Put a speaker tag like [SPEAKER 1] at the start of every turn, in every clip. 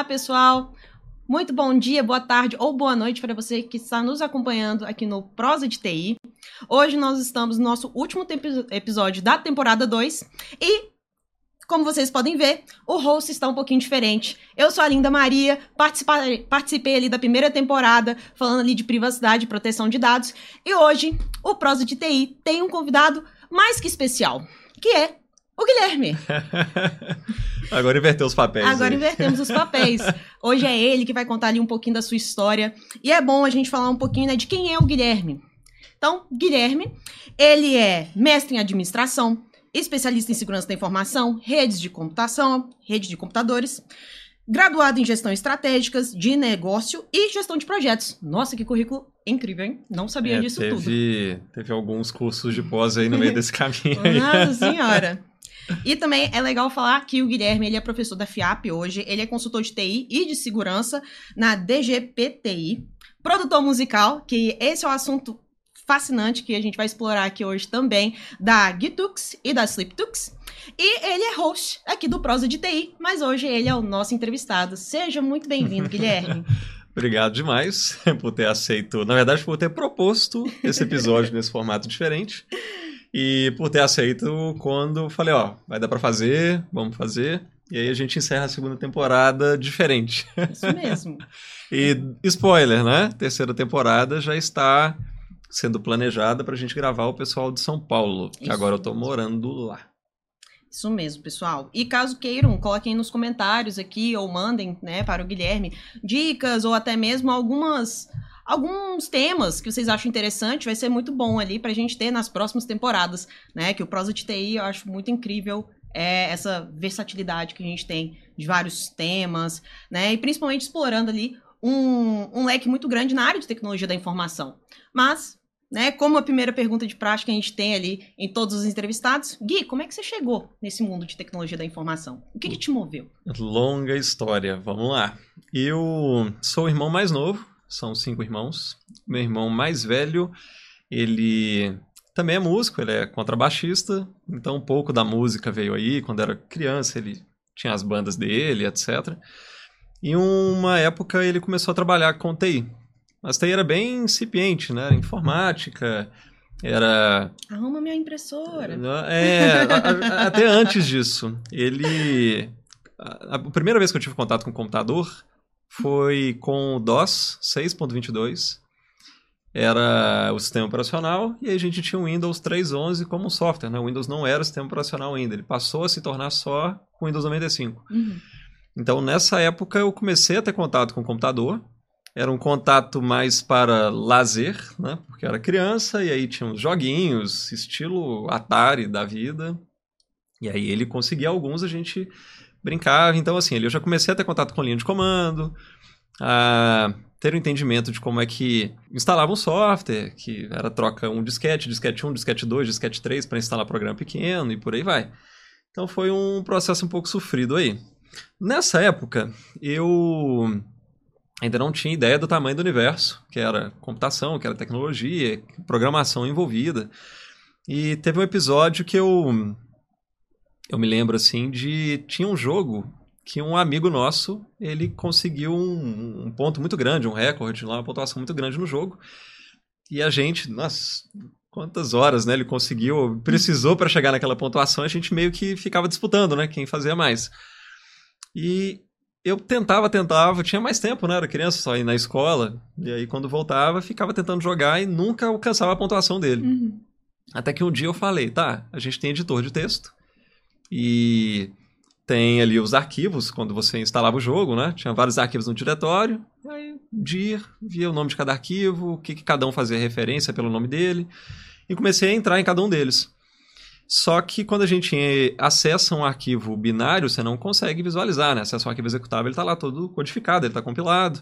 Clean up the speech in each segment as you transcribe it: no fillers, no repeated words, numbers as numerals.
[SPEAKER 1] pessoal! Muito bom dia, boa tarde ou boa noite para você que está nos acompanhando aqui no Prosa de TI. Hoje nós estamos no nosso último episódio da temporada 2 e, como vocês podem ver, o host está um pouquinho diferente. Eu sou a Linda Maria, participei ali da primeira temporada, falando ali de privacidade e proteção de dados. E hoje, o Prosa de TI tem um convidado mais que especial, que é o Guilherme.
[SPEAKER 2] Agora inverteu os papéis.
[SPEAKER 1] Agora invertemos os papéis. Hoje é ele que vai contar ali um pouquinho da sua história. E é bom a gente falar um pouquinho, né, de quem é o Guilherme. Então, Guilherme, ele é mestre em administração, especialista em segurança da informação, redes de computação, rede de computadores, graduado em gestão estratégicas de negócio e gestão de projetos. Nossa, que currículo incrível, hein? Não sabia disso tudo.
[SPEAKER 2] Teve alguns cursos de pós aí no meio desse caminho.
[SPEAKER 1] Nossa senhora! E também é legal falar que o Guilherme, ele é professor da FIAP hoje, ele é consultor de TI e de segurança na DGPTI, produtor musical, que esse é o assunto fascinante que a gente vai explorar aqui hoje também, da Gitux e da SleepTux. E ele é host aqui do Prosa de TI, mas hoje ele é o nosso entrevistado. Seja muito bem-vindo, Guilherme.
[SPEAKER 2] Obrigado demais por ter aceito, na verdade, por ter proposto esse episódio nesse formato diferente. E por ter aceito quando falei, vai dar pra fazer, vamos fazer. E aí a gente encerra a segunda temporada diferente.
[SPEAKER 1] Isso mesmo.
[SPEAKER 2] E spoiler, né? Terceira temporada já está sendo planejada pra gente gravar o pessoal de São Paulo, que agora eu tô morando lá.
[SPEAKER 1] Isso mesmo, pessoal. E caso queiram, coloquem nos comentários aqui ou mandem, né, para o Guilherme dicas ou até mesmo alguns temas que vocês acham interessante. Vai ser muito bom ali pra gente ter nas próximas temporadas, né? Que o Prosa de TI eu acho muito incrível, essa versatilidade que a gente tem de vários temas, né? E principalmente explorando ali um leque muito grande na área de tecnologia da informação. Mas, né, como a primeira pergunta de prática a gente tem ali em todos os entrevistados, Gui, como é que você chegou nesse mundo de tecnologia da informação? O que te moveu?
[SPEAKER 2] Longa história, vamos lá. Eu sou o irmão mais novo, são 5 irmãos. Meu irmão mais velho, ele também é músico, ele é contrabaixista, então um pouco da música veio aí. Quando era criança, ele tinha as bandas dele, etc. E uma época ele começou a trabalhar com TI. Mas TI era bem incipiente, né? Era informática, era...
[SPEAKER 1] Arruma minha impressora.
[SPEAKER 2] Até antes disso. A primeira vez que eu tive contato com o computador foi com o DOS 6.22. Era o sistema operacional e aí a gente tinha o Windows 3.11 como um software, né? O Windows não era o sistema operacional ainda, ele passou a se tornar só com o Windows 95.
[SPEAKER 1] Uhum.
[SPEAKER 2] Então, nessa época, eu comecei a ter contato com o computador. Era um contato mais para lazer, né? Porque eu era criança e aí tinha uns joguinhos, estilo Atari da vida. E aí ele conseguia alguns, a gente brincava. Então, assim, eu já comecei a ter contato com linha de comando, a ter um entendimento de como é que instalava um software, que era troca um disquete 1, disquete 2, disquete 3 para instalar programa pequeno e por aí vai. Então foi um processo um pouco sofrido aí. Nessa época, eu ainda não tinha ideia do tamanho do universo, que era computação, que era tecnologia, programação envolvida. E teve um episódio que eu me lembro assim tinha um jogo que um amigo nosso, ele conseguiu um ponto muito grande, um recorde lá, uma pontuação muito grande no jogo. E a gente, nossa, quantas horas, né, ele precisou para chegar naquela pontuação, a gente meio que ficava disputando, né, quem fazia mais. E eu tentava, tinha mais tempo, né, era criança só ir na escola, e aí quando voltava, ficava tentando jogar e nunca alcançava a pontuação dele.
[SPEAKER 1] Uhum.
[SPEAKER 2] Até que um dia eu falei, a gente tem editor de texto, e tem ali os arquivos, quando você instalava o jogo, né? Tinha vários arquivos no diretório. Aí, um dia, via o nome de cada arquivo, o que cada um fazia referência pelo nome dele. E comecei a entrar em cada um deles. Só que quando a gente acessa um arquivo binário, você não consegue visualizar, né? Acessa um arquivo executável, ele está lá todo codificado, ele está compilado.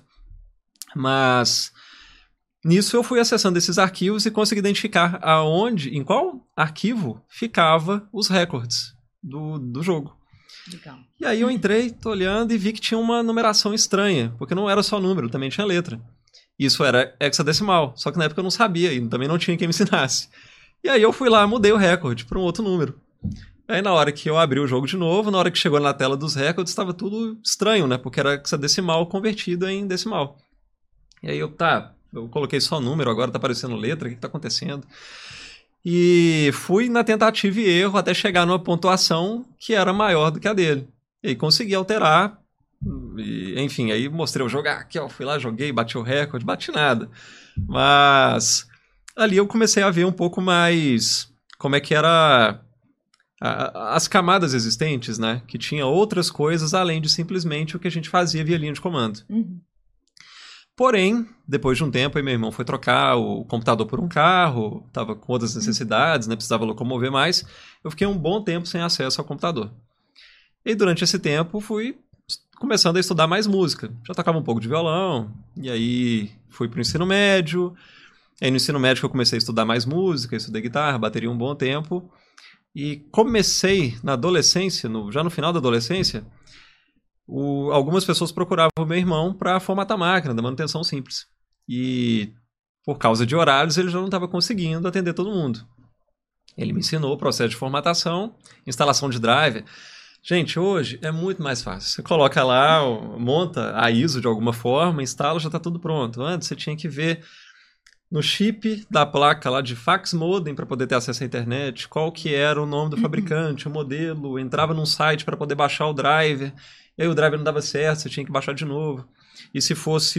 [SPEAKER 2] Mas nisso eu fui acessando esses arquivos e consegui identificar em qual arquivo ficava os recordes do jogo.
[SPEAKER 1] Legal.
[SPEAKER 2] E aí eu entrei, tô olhando e vi que tinha uma numeração estranha, porque não era só número, também tinha letra. Isso era hexadecimal, só que na época eu não sabia e também não tinha quem me ensinasse. E aí eu fui lá, mudei o recorde para um outro número. Aí na hora que eu abri o jogo de novo, na hora que chegou na tela dos recordes, estava tudo estranho, né? Porque era hexadecimal convertido em decimal. E aí eu coloquei só número, agora tá aparecendo letra, o que tá acontecendo? E fui na tentativa e erro até chegar numa pontuação que era maior do que a dele. E aí consegui alterar, e, enfim, aí mostrei o jogo, aqui ó, fui lá, joguei, bati o recorde, bati nada. Mas ali eu comecei a ver um pouco mais como é que era as camadas existentes, né? Que tinha outras coisas além de simplesmente o que a gente fazia via linha de comando.
[SPEAKER 1] Uhum.
[SPEAKER 2] Porém, depois de um tempo, aí meu irmão foi trocar o computador por um carro, estava com outras necessidades, né? Precisava locomover mais. Eu fiquei um bom tempo sem acesso ao computador. E durante esse tempo fui começando a estudar mais música. Já tocava um pouco de violão, e aí fui para o ensino médio. Aí no ensino médio eu comecei a estudar mais música, estudei guitarra, bateria um bom tempo. E comecei na adolescência, já no final da adolescência, algumas pessoas procuravam o meu irmão para formatar a máquina, da manutenção simples. E por causa de horários, ele já não estava conseguindo atender todo mundo. Ele me ensinou o processo de formatação, instalação de driver. Gente, hoje é muito mais fácil. Você coloca lá, monta a ISO de alguma forma, instala, já está tudo pronto. Antes você tinha que ver no chip da placa lá de fax modem para poder ter acesso à internet, qual que era o nome do fabricante, o modelo, entrava num site para poder baixar o driver, e aí o driver não dava certo, você tinha que baixar de novo. E se fosse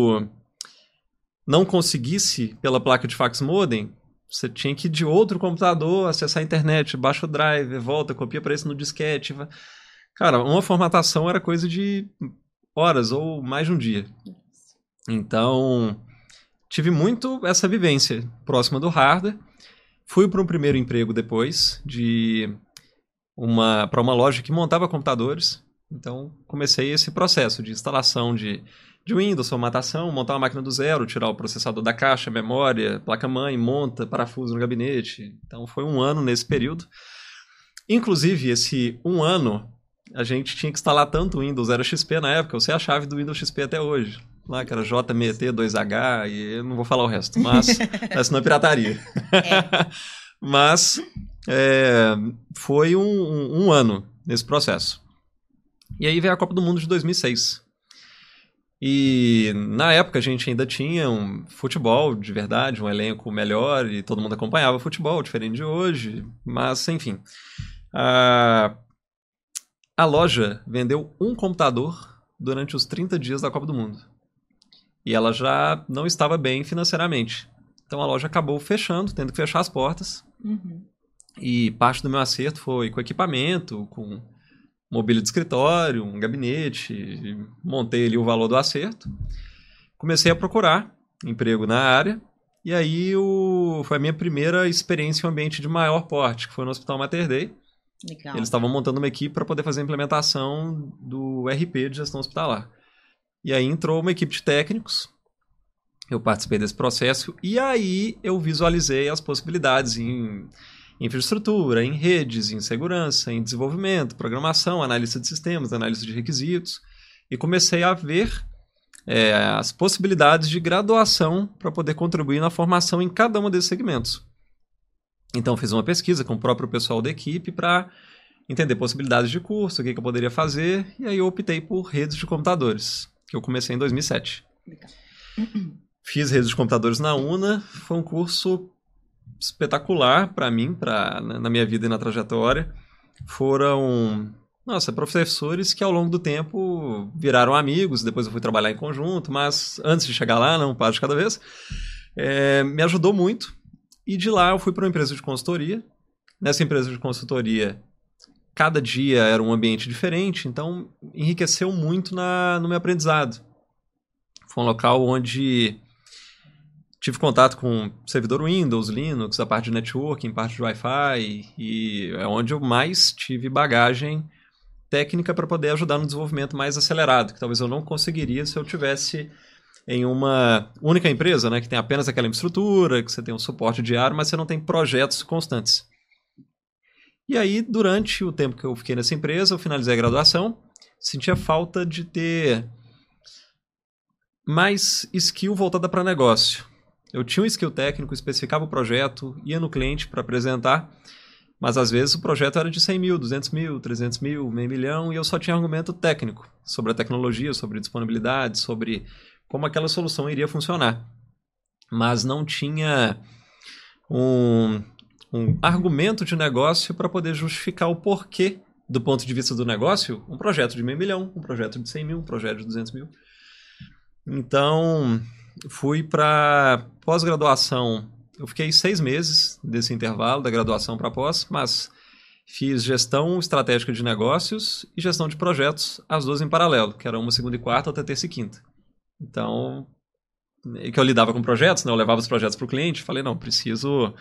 [SPEAKER 2] não conseguisse pela placa de fax modem, você tinha que ir de outro computador, acessar a internet, baixa o driver, volta, copia para esse no disquete. Cara, uma formatação era coisa de horas ou mais de um dia. Então tive muito essa vivência próxima do hardware. Fui para um primeiro emprego depois, para uma loja que montava computadores. Então, comecei esse processo de instalação de Windows, formatação, montar uma máquina do zero, tirar o processador da caixa, memória, placa-mãe, monta, parafuso no gabinete. Então, foi um ano nesse período. Inclusive, esse um ano, a gente tinha que instalar tanto o Windows, era XP na época, eu sei a chave do Windows XP até hoje. Lá que era JMT2H, e eu não vou falar o resto, mas essa não é pirataria. Mas foi um ano nesse processo. E aí veio a Copa do Mundo de 2006. E na época a gente ainda tinha um futebol de verdade, um elenco melhor, e todo mundo acompanhava futebol, diferente de hoje. Mas, enfim. A loja vendeu um computador durante os 30 dias da Copa do Mundo. E ela já não estava bem financeiramente. Então a loja acabou fechando, tendo que fechar as portas.
[SPEAKER 1] Uhum.
[SPEAKER 2] E parte do meu acerto foi com equipamento, com mobília de escritório, um gabinete. Montei ali o valor do acerto. Comecei a procurar emprego na área. E aí foi a minha primeira experiência em um ambiente de maior porte, que foi no Hospital Mater Dei.
[SPEAKER 1] Legal.
[SPEAKER 2] Eles estavam montando uma equipe para poder fazer a implementação do RP de gestão hospitalar. E aí entrou uma equipe de técnicos, eu participei desse processo, e aí eu visualizei as possibilidades em infraestrutura, em redes, em segurança, em desenvolvimento, programação, análise de sistemas, análise de requisitos, e comecei a ver as possibilidades de graduação para poder contribuir na formação em cada um desses segmentos. Então fiz uma pesquisa com o próprio pessoal da equipe para entender possibilidades de curso, o que eu poderia fazer, e aí eu optei por redes de computadores, que eu comecei em 2007.
[SPEAKER 1] Legal.
[SPEAKER 2] Fiz redes de computadores na UNA, foi um curso espetacular para mim, na minha vida e na trajetória. Foram, professores que ao longo do tempo viraram amigos, depois eu fui trabalhar em conjunto, mas antes de chegar lá, não passo de cada vez, me ajudou muito. E de lá eu fui para uma empresa de consultoria. Nessa empresa de consultoria, cada dia era um ambiente diferente, então enriqueceu muito no meu aprendizado. Foi um local onde tive contato com servidor Windows, Linux, a parte de networking, parte de Wi-Fi, e é onde eu mais tive bagagem técnica para poder ajudar no desenvolvimento mais acelerado, que talvez eu não conseguiria se eu tivesse em uma única empresa, né, que tem apenas aquela infraestrutura, que você tem um suporte diário, mas você não tem projetos constantes. E aí, durante o tempo que eu fiquei nessa empresa, eu finalizei a graduação, sentia falta de ter mais skill voltada para negócio. Eu tinha um skill técnico, especificava o projeto, ia no cliente para apresentar, Mas às vezes o projeto era de 100 mil, 200 mil, 300 mil, meio milhão, e eu só tinha argumento técnico sobre a tecnologia, sobre disponibilidade, sobre como aquela solução iria funcionar. Mas não tinha um argumento de negócio para poder justificar o porquê, do ponto de vista do negócio, um projeto de meio milhão, um projeto de 100 mil, um projeto de 200 mil. Então, fui para pós-graduação. Eu fiquei 6 meses desse intervalo da graduação para pós, mas fiz gestão estratégica de negócios e gestão de projetos, as duas em paralelo, que era uma segunda e quarta, outra terça e quinta. Então, que eu lidava com projetos, né? Eu levava os projetos para o cliente, falei, não, preciso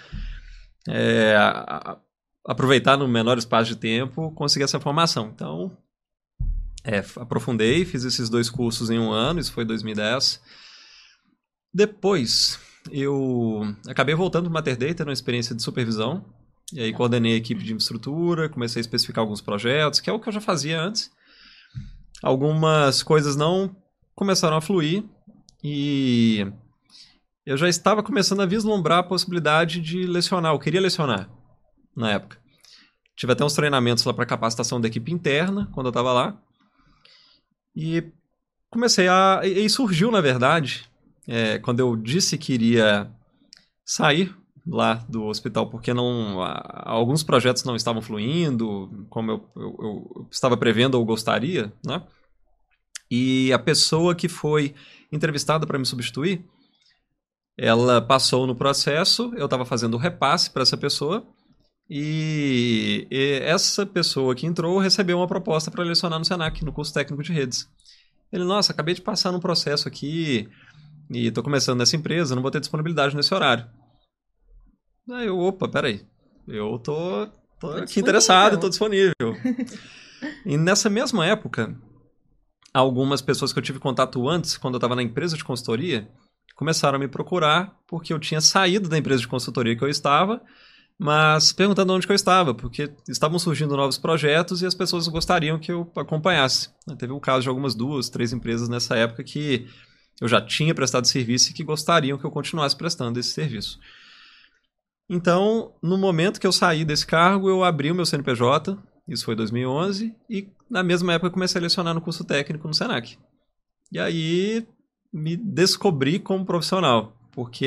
[SPEAKER 2] aproveitar no menor espaço de tempo, conseguir essa formação. Então, aprofundei, fiz esses 2 cursos em 1 ano, isso foi 2010. Depois, eu acabei voltando para o Mater Data, numa experiência de supervisão, e aí coordenei a equipe de infraestrutura, comecei a especificar alguns projetos, que é o que eu já fazia antes. Algumas coisas não começaram a fluir, e eu já estava começando a vislumbrar a possibilidade de lecionar, eu queria lecionar na época. Tive até uns treinamentos lá para capacitação da equipe interna, quando eu estava lá. E comecei e surgiu, na verdade, quando eu disse que iria sair lá do hospital, porque alguns projetos não estavam fluindo, como eu estava prevendo ou gostaria, né? E a pessoa que foi entrevistada para me substituir, ela passou no processo, eu estava fazendo o repasse para essa pessoa, e essa pessoa que entrou recebeu uma proposta para lecionar no Senac, no curso técnico de redes. Ele, nossa, acabei de passar num processo aqui e estou começando nessa empresa, não vou ter disponibilidade nesse horário. Aí eu, opa, peraí, eu tô aqui interessado, estou disponível. E nessa mesma época, algumas pessoas que eu tive contato antes, quando eu estava na empresa de consultoria, começaram a me procurar porque eu tinha saído da empresa de consultoria que eu estava, mas perguntando onde que eu estava, porque estavam surgindo novos projetos e as pessoas gostariam que eu acompanhasse. Teve um caso de algumas 2, 3 empresas nessa época que eu já tinha prestado serviço e que gostariam que eu continuasse prestando esse serviço. Então, no momento que eu saí desse cargo, eu abri o meu CNPJ, isso foi em 2011, e na mesma época eu comecei a lecionar no curso técnico no Senac. E aí me descobri como profissional, porque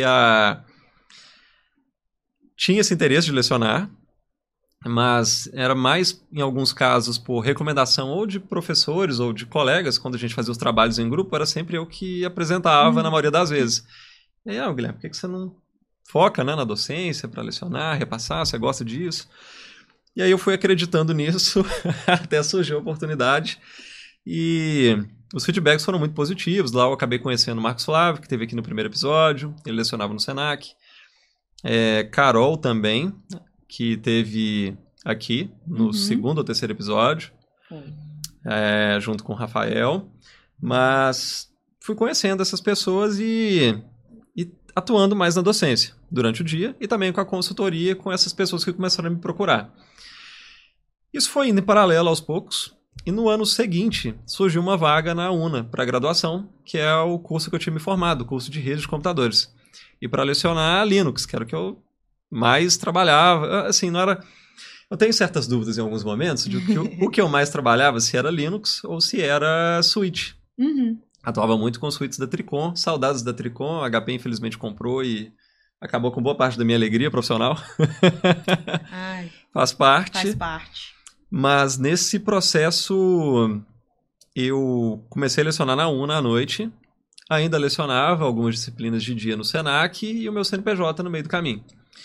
[SPEAKER 2] tinha esse interesse de lecionar, mas era mais, em alguns casos, por recomendação ou de professores ou de colegas, quando a gente fazia os trabalhos em grupo, era sempre eu que apresentava na maioria das vezes. E aí, Guilherme, por que você não foca, né, na docência para lecionar, repassar, você gosta disso? E aí eu fui acreditando nisso, até surgiu a oportunidade, e os feedbacks foram muito positivos. Lá eu acabei conhecendo o Marcos Flávio, que esteve aqui no primeiro episódio, ele lecionava no Senac. Carol também, que teve aqui no segundo ou terceiro episódio, junto com o Rafael. Mas fui conhecendo essas pessoas e atuando mais na docência durante o dia e também com a consultoria com essas pessoas que começaram a me procurar. Isso foi indo em paralelo aos poucos. E no ano seguinte surgiu uma vaga na UNA para graduação, que é o curso que eu tinha me formado, o curso de rede de computadores. E para lecionar Linux, que era o que eu mais trabalhava. Assim, não era... Eu tenho certas dúvidas em alguns momentos de que o que eu mais trabalhava, se era Linux ou se era Switch. Atuava muito com suítes da Tricom, saudades da Tricom, a HP infelizmente comprou e acabou com boa parte da minha alegria profissional.
[SPEAKER 1] Ai,
[SPEAKER 2] Faz parte.
[SPEAKER 1] Faz parte.
[SPEAKER 2] Mas nesse processo eu comecei a lecionar na UNA à noite, ainda lecionava algumas disciplinas de dia no Senac e o meu CNPJ no meio do caminho.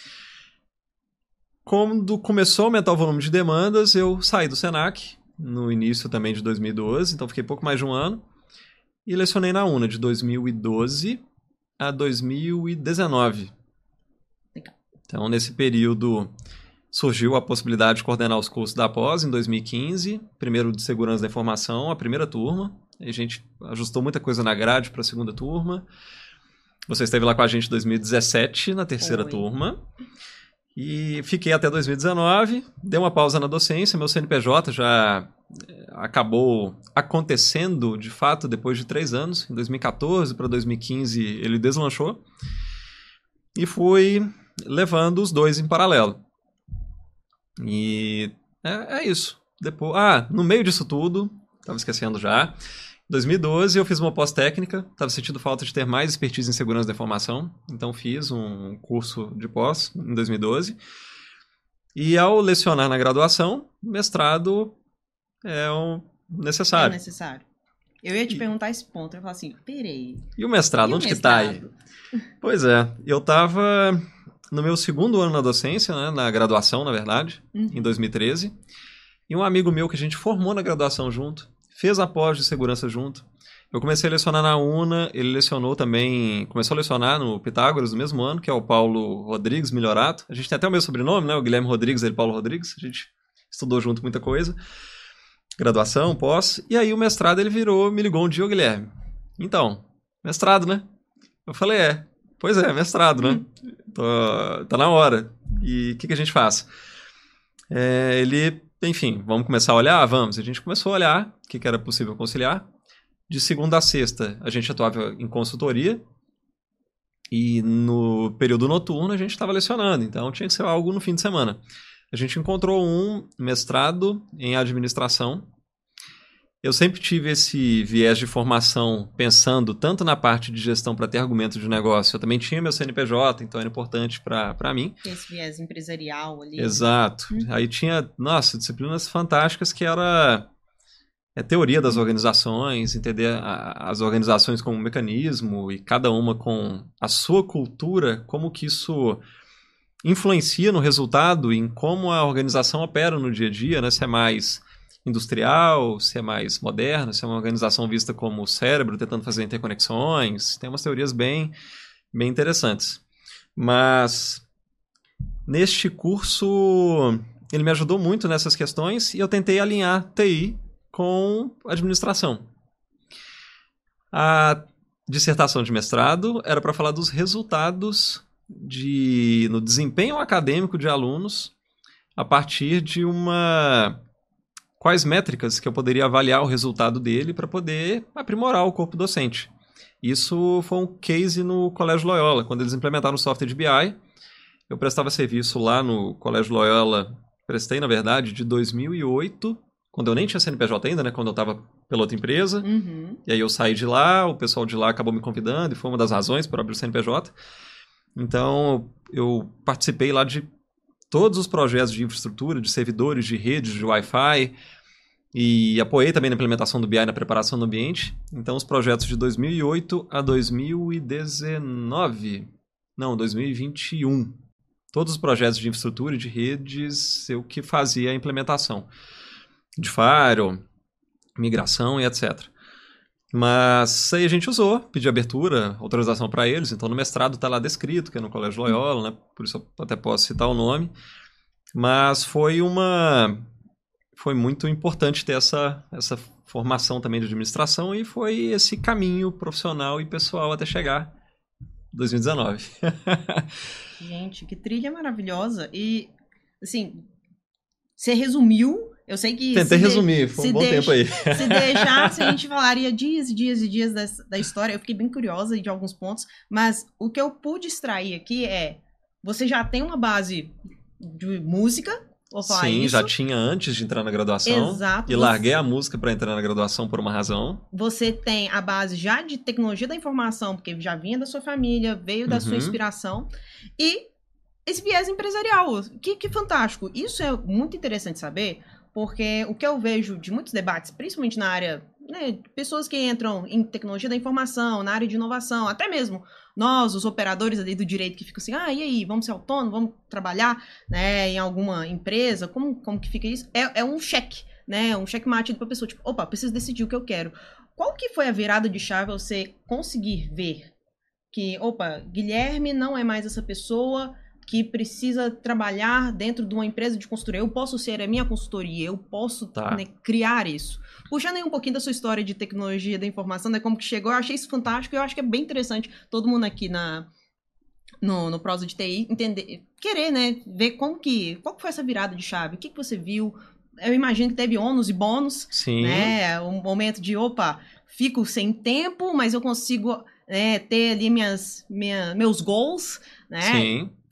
[SPEAKER 2] Quando começou a aumentar o volume de demandas, eu saí do Senac, no início também de 2012, então fiquei pouco mais de 1 ano, e lecionei na UNA de 2012 a 2019.
[SPEAKER 1] Legal.
[SPEAKER 2] Então, nesse período, surgiu a possibilidade de coordenar os cursos da pós em 2015, primeiro de segurança da informação, a primeira turma. A gente ajustou muita coisa na grade para a segunda turma. Você esteve lá com a gente em 2017, na terceira turma. E fiquei até 2019, dei uma pausa na docência, meu CNPJ já acabou acontecendo, de fato, depois de 3 anos. Em 2014 para 2015 ele deslanchou. E fui levando os dois em paralelo. E é isso. Depois, no meio disso tudo, estava esquecendo já, em 2012 eu fiz uma pós-técnica, estava sentindo falta de ter mais expertise em segurança da informação, então fiz um curso de pós em 2012. E ao lecionar na graduação, mestrado é necessário.
[SPEAKER 1] É necessário. Eu ia te perguntar esse ponto, eu ia falar assim, peraí.
[SPEAKER 2] E o mestrado, onde que tá aí? Pois é, eu estava no meu segundo ano na docência, né, na graduação, na verdade, em 2013, e um amigo meu que a gente formou na graduação junto, fez a pós de segurança junto. Eu comecei a lecionar na UNA, ele lecionou também, começou a lecionar no Pitágoras no mesmo ano, que é o Paulo Rodrigues Milhorato. A gente tem até o meu sobrenome, né, o Guilherme Rodrigues, ele Paulo Rodrigues, a gente estudou junto muita coisa. Graduação, pós, e aí o mestrado ele me ligou um dia, Guilherme. Então, mestrado, né? Eu falei, pois é, mestrado, né? Tá na hora. E o que a gente faz? Enfim, vamos começar a olhar? Vamos. A gente começou a olhar o que era possível conciliar. De segunda a sexta, a gente atuava em consultoria. E no período noturno, a gente estava lecionando. Então, tinha que ser algo no fim de semana. A gente encontrou um mestrado em administração. Eu sempre tive esse viés de formação pensando tanto na parte de gestão para ter argumento de negócio. Eu também tinha meu CNPJ, então era importante para mim.
[SPEAKER 1] Esse viés empresarial ali.
[SPEAKER 2] Exato. Aí tinha, disciplinas fantásticas que era teoria das organizações, entender as organizações como um mecanismo e cada uma com a sua cultura, como que isso influencia no resultado, em como a organização opera no dia a dia, né? Se é mais industrial, se é mais moderna, se é uma organização vista como o cérebro tentando fazer interconexões. Tem umas teorias bem interessantes. Mas neste curso ele me ajudou muito nessas questões e eu tentei alinhar TI com administração. A dissertação de mestrado era para falar dos resultados no desempenho acadêmico de alunos a partir de quais métricas que eu poderia avaliar o resultado dele para poder aprimorar o corpo docente. Isso foi um case no Colégio Loyola, quando eles implementaram o software de BI. Eu prestava serviço lá no Colégio Loyola, prestei, na verdade, de 2008, quando eu nem tinha CNPJ ainda, né? Quando eu estava pela outra empresa. E aí eu saí de lá, o pessoal de lá acabou me convidando e foi uma das razões para abrir o CNPJ. Então, eu participei lá de todos os projetos de infraestrutura, de servidores, de redes, de Wi-Fi, e apoiei também na implementação do BI na preparação do ambiente. Então, os projetos de 2008 a 2021. Todos os projetos de infraestrutura e de redes, eu que fazia a implementação de firewall, migração e etc. Mas aí a gente usou, pedi abertura, autorização para eles, então no mestrado está lá descrito, que é no Colégio Loyola, né? Por isso eu até posso citar o nome. Mas foi muito importante ter essa formação também de administração e foi esse caminho profissional e pessoal até chegar em 2019.
[SPEAKER 1] Gente, que trilha maravilhosa. E, assim, você resumiu. Eu sei que...
[SPEAKER 2] Tentei resumir, foi um bom tempo aí.
[SPEAKER 1] Se deixasse, a gente falaria dias e dias e dias da história. Eu fiquei bem curiosa de alguns pontos. Mas o que eu pude extrair aqui você já tem uma base de música, vou falar
[SPEAKER 2] Sim,
[SPEAKER 1] isso.
[SPEAKER 2] já tinha antes de entrar na graduação.
[SPEAKER 1] Exato.
[SPEAKER 2] E larguei a música para entrar na graduação por uma razão. Você
[SPEAKER 1] tem a base já de tecnologia da informação, porque já vinha da sua família, veio da sua inspiração. E esse viés empresarial, que fantástico. Isso é muito interessante saber, porque o que eu vejo de muitos debates, principalmente na área, né, pessoas que entram em tecnologia da informação, na área de inovação, até mesmo nós, os operadores ali do direito, que ficam assim, e aí, vamos ser autônomos, vamos trabalhar, né, em alguma empresa, como que fica isso? É um cheque, né, um checkmate para a pessoa, tipo, opa, preciso decidir o que eu quero. Qual que foi a virada de chave você conseguir ver que, opa, Guilherme não é mais essa pessoa que precisa trabalhar dentro de uma empresa de consultoria. Eu posso ser a minha consultoria, eu posso criar isso. Puxando aí um pouquinho da sua história de tecnologia da informação, né, como que chegou, eu achei isso fantástico e eu acho que é bem interessante todo mundo aqui no Prosa de TI entender, querer, né, ver qual que foi essa virada de chave, o que você viu. Eu imagino que teve ônus e bônus,
[SPEAKER 2] Sim.
[SPEAKER 1] Né, um momento de, opa, fico sem tempo, mas eu consigo ter ali meus goals, né?
[SPEAKER 2] Sim.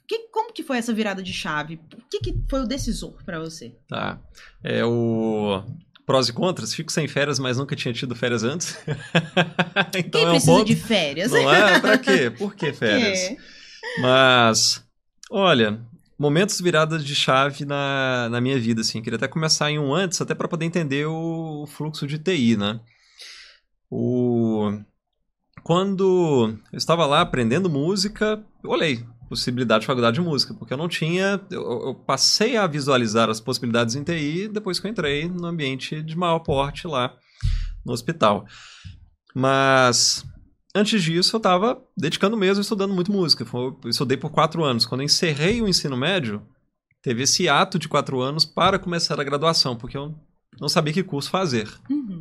[SPEAKER 1] Como que foi essa virada de chave? O que foi o decisor para você?
[SPEAKER 2] Tá. O prós e contras. Fico sem férias, mas nunca tinha tido férias antes. Então
[SPEAKER 1] Quem precisa de férias?
[SPEAKER 2] Não é? Pra quê? Por que férias? Mas, olha, momentos viradas de chave na minha vida, assim. Queria até começar em um antes, até para poder entender o fluxo de TI, né? Quando eu estava lá aprendendo música, eu olhei possibilidade de faculdade de música, porque eu não tinha... Eu passei a visualizar as possibilidades em TI depois que eu entrei no ambiente de maior porte lá no hospital. Mas antes disso eu estava dedicando mesmo, estudando muito música. Eu estudei por 4 anos. Quando eu encerrei o ensino médio, teve esse ato de 4 anos para começar a graduação, porque eu não sabia que curso fazer.
[SPEAKER 1] Uhum.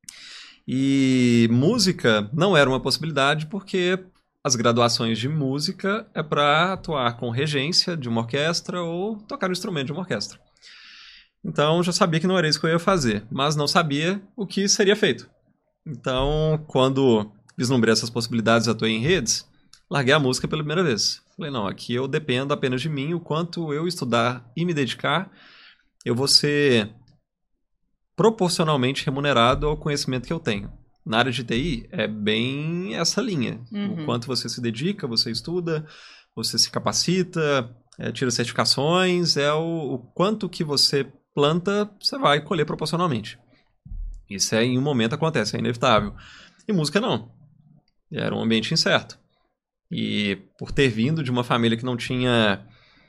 [SPEAKER 2] E música não era uma possibilidade porque as graduações de música é para atuar com regência de uma orquestra ou tocar o instrumento de uma orquestra. Então já sabia que não era isso que eu ia fazer, mas não sabia o que seria feito. Então, quando vislumbrei essas possibilidades, atuei em redes, larguei a música pela primeira vez. Falei, não, aqui eu dependo apenas de mim, o quanto eu estudar e me dedicar, eu vou ser proporcionalmente remunerado ao conhecimento que eu tenho. Na área de TI, é bem essa linha.
[SPEAKER 1] Uhum.
[SPEAKER 2] O quanto você se dedica, você estuda, você se capacita, tira certificações, o quanto que você planta, você vai colher proporcionalmente. Isso em um momento acontece, é inevitável. E música não. Era um ambiente incerto. E por ter vindo de uma família que não tinha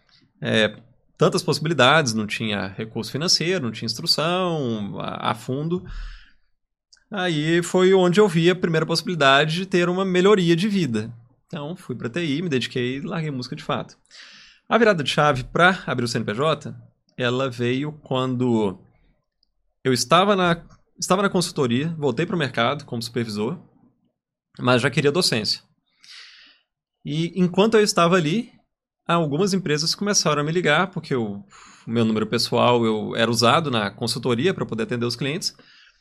[SPEAKER 2] tantas possibilidades, não tinha recurso financeiro, não tinha instrução a fundo, aí foi onde eu vi a primeira possibilidade de ter uma melhoria de vida. Então fui para TI, me dediquei e larguei música de fato. A virada de chave para abrir o CNPJ, ela veio quando eu estava na consultoria, voltei para o mercado como supervisor, mas já queria docência. E enquanto eu estava ali, algumas empresas começaram a me ligar, porque o meu número pessoal era usado na consultoria para poder atender os clientes.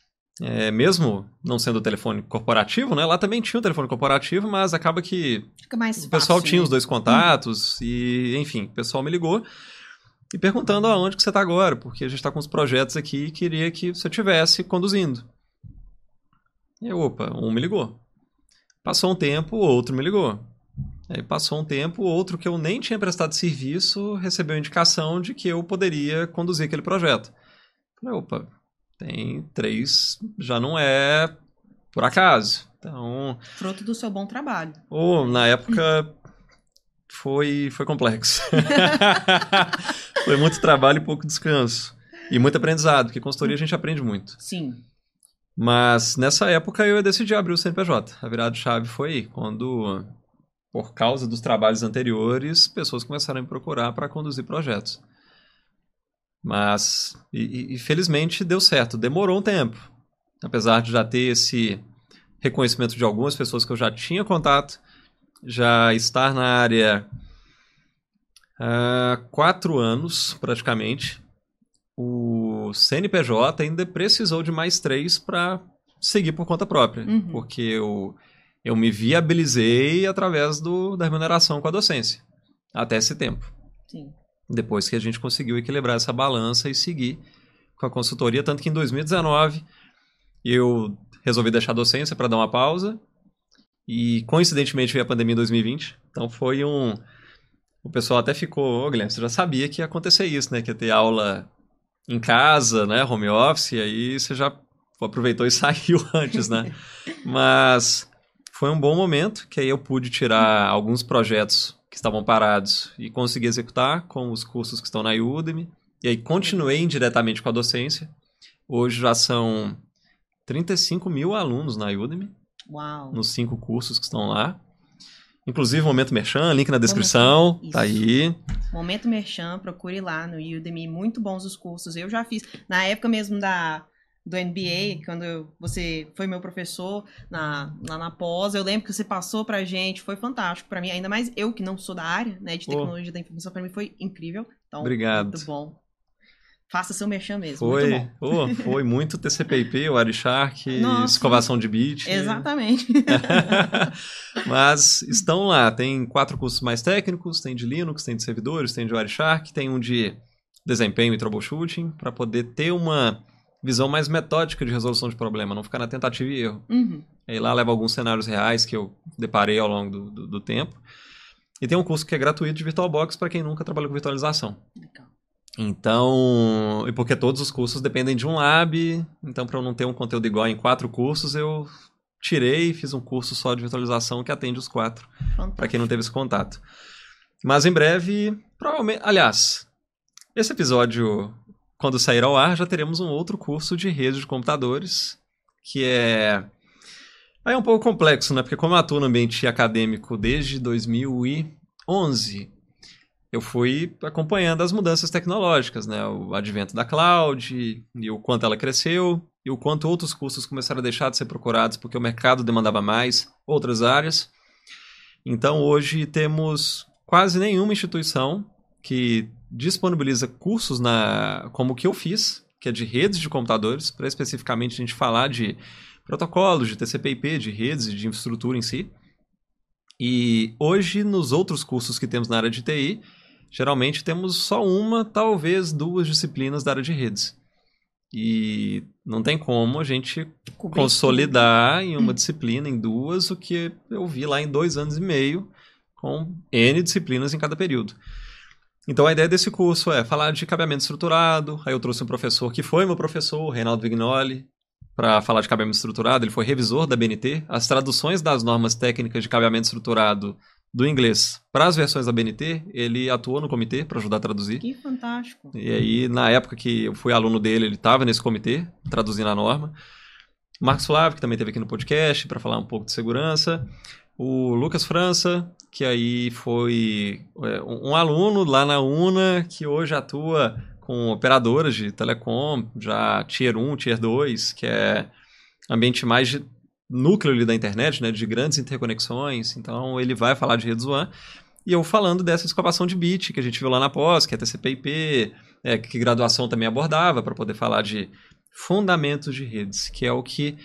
[SPEAKER 2] Mesmo não sendo o telefone corporativo, né? Lá também tinha o telefone corporativo, mas acaba que
[SPEAKER 1] fica mais
[SPEAKER 2] o pessoal
[SPEAKER 1] fácil,
[SPEAKER 2] tinha
[SPEAKER 1] né?
[SPEAKER 2] os 2 contatos e, enfim, o pessoal me ligou e perguntando aonde que você está agora, porque a gente está com uns projetos aqui e queria que você estivesse conduzindo. E eu, um me ligou. Passou um tempo, o outro me ligou. Aí passou um tempo, o outro que eu nem tinha prestado serviço recebeu a indicação de que eu poderia conduzir aquele projeto. Falei, tem 3, já não é por acaso. Então,
[SPEAKER 1] fruto do seu bom trabalho.
[SPEAKER 2] Na época foi complexo. Foi muito trabalho e pouco descanso. E muito aprendizado, porque consultoria a gente aprende muito.
[SPEAKER 1] Sim.
[SPEAKER 2] Mas nessa época eu decidi abrir o CNPJ. A virada de chave foi aí, quando, por causa dos trabalhos anteriores, pessoas começaram a me procurar para conduzir projetos. Mas, e felizmente deu certo. Demorou um tempo. Apesar de já ter esse reconhecimento de algumas pessoas que eu já tinha contato, já estar na área há 4 anos, praticamente, o CNPJ ainda precisou de mais 3 para seguir por conta própria.
[SPEAKER 1] Uhum.
[SPEAKER 2] Porque eu me viabilizei através da remuneração com a docência. Até esse tempo.
[SPEAKER 1] Sim.
[SPEAKER 2] Depois que a gente conseguiu equilibrar essa balança e seguir com a consultoria, tanto que em 2019 eu resolvi deixar a docência para dar uma pausa e coincidentemente veio a pandemia em 2020, então foi o pessoal até ficou, Guilherme, você já sabia que ia acontecer isso, né, que ia ter aula em casa, né, home office, e aí você já aproveitou e saiu antes, né, mas foi um bom momento, que aí eu pude tirar alguns projetos que estavam parados e consegui executar com os cursos que estão na Udemy. E aí continuei indiretamente com a docência. Hoje já são 35 mil alunos na Udemy.
[SPEAKER 1] Uau.
[SPEAKER 2] Nos 5 cursos que estão lá. Inclusive, Momento Merchan, link na descrição. Tá aí.
[SPEAKER 1] Momento Merchan, procure lá no Udemy. Muito bons os cursos. Eu já fiz. Na época mesmo do MBA, quando você foi meu professor lá na pós, eu lembro que você passou pra gente, foi fantástico pra mim, ainda mais eu que não sou da área, né, de tecnologia da informação, pra mim foi incrível. Então,
[SPEAKER 2] obrigado.
[SPEAKER 1] Muito bom. Faça seu merchan mesmo, muito bom.
[SPEAKER 2] Foi muito TCP/IP, Wireshark, escovação de bit.
[SPEAKER 1] Exatamente.
[SPEAKER 2] Mas estão lá, tem 4 cursos mais técnicos, tem de Linux, tem de servidores, tem de Wireshark, tem um de desempenho e troubleshooting, para poder ter uma visão mais metódica de resolução de problema, não ficar na tentativa e erro. Aí lá leva alguns cenários reais que eu deparei ao longo do tempo. E tem um curso que é gratuito de VirtualBox para quem nunca trabalhou com virtualização.
[SPEAKER 1] Legal.
[SPEAKER 2] Então, e porque todos os cursos dependem de um lab, então para eu não ter um conteúdo igual em 4 cursos, eu tirei e fiz um curso só de virtualização que atende os 4, para quem não teve esse contato. Mas em breve, provavelmente, aliás, esse episódio, quando sair ao ar, já teremos um outro curso de rede de computadores, que é um pouco complexo, né? Porque como eu atuo no ambiente acadêmico desde 2011, eu fui acompanhando as mudanças tecnológicas, né? O advento da cloud, e o quanto ela cresceu, e o quanto outros cursos começaram a deixar de ser procurados porque o mercado demandava mais outras áreas. Então, hoje temos quase nenhuma instituição que disponibiliza cursos como o que eu fiz, que é de redes de computadores, para especificamente a gente falar de protocolos, de TCP/IP, de redes e de infraestrutura em si. E hoje, nos outros cursos que temos na área de TI, geralmente temos só uma, talvez 2 disciplinas da área de redes. E não tem como a gente consolidar em uma disciplina, em 2, o que eu vi lá em 2 anos e meio, com N disciplinas em cada período. Então a ideia desse curso é falar de cabeamento estruturado. Aí eu trouxe um professor que foi meu professor, o Reinaldo Vignoli, para falar de cabeamento estruturado. Ele foi revisor da BNT. As traduções das normas técnicas de cabeamento estruturado do inglês para as versões da BNT, ele atuou no comitê para ajudar a traduzir.
[SPEAKER 1] Que fantástico.
[SPEAKER 2] E aí, na época que eu fui aluno dele, ele estava nesse comitê, traduzindo a norma. Marcos Flávio, que também esteve aqui no podcast para falar um pouco de segurança. O Lucas França, que aí foi um aluno lá na UNA, que hoje atua com operadoras de telecom, já Tier 1, Tier 2, que é ambiente mais de núcleo ali da internet, né, de grandes interconexões. Então, ele vai falar de redes WAN. E eu falando dessa escovação de bit, que a gente viu lá na pós, que é TCP/IP, que graduação também abordava, para poder falar de fundamentos de redes, que é o que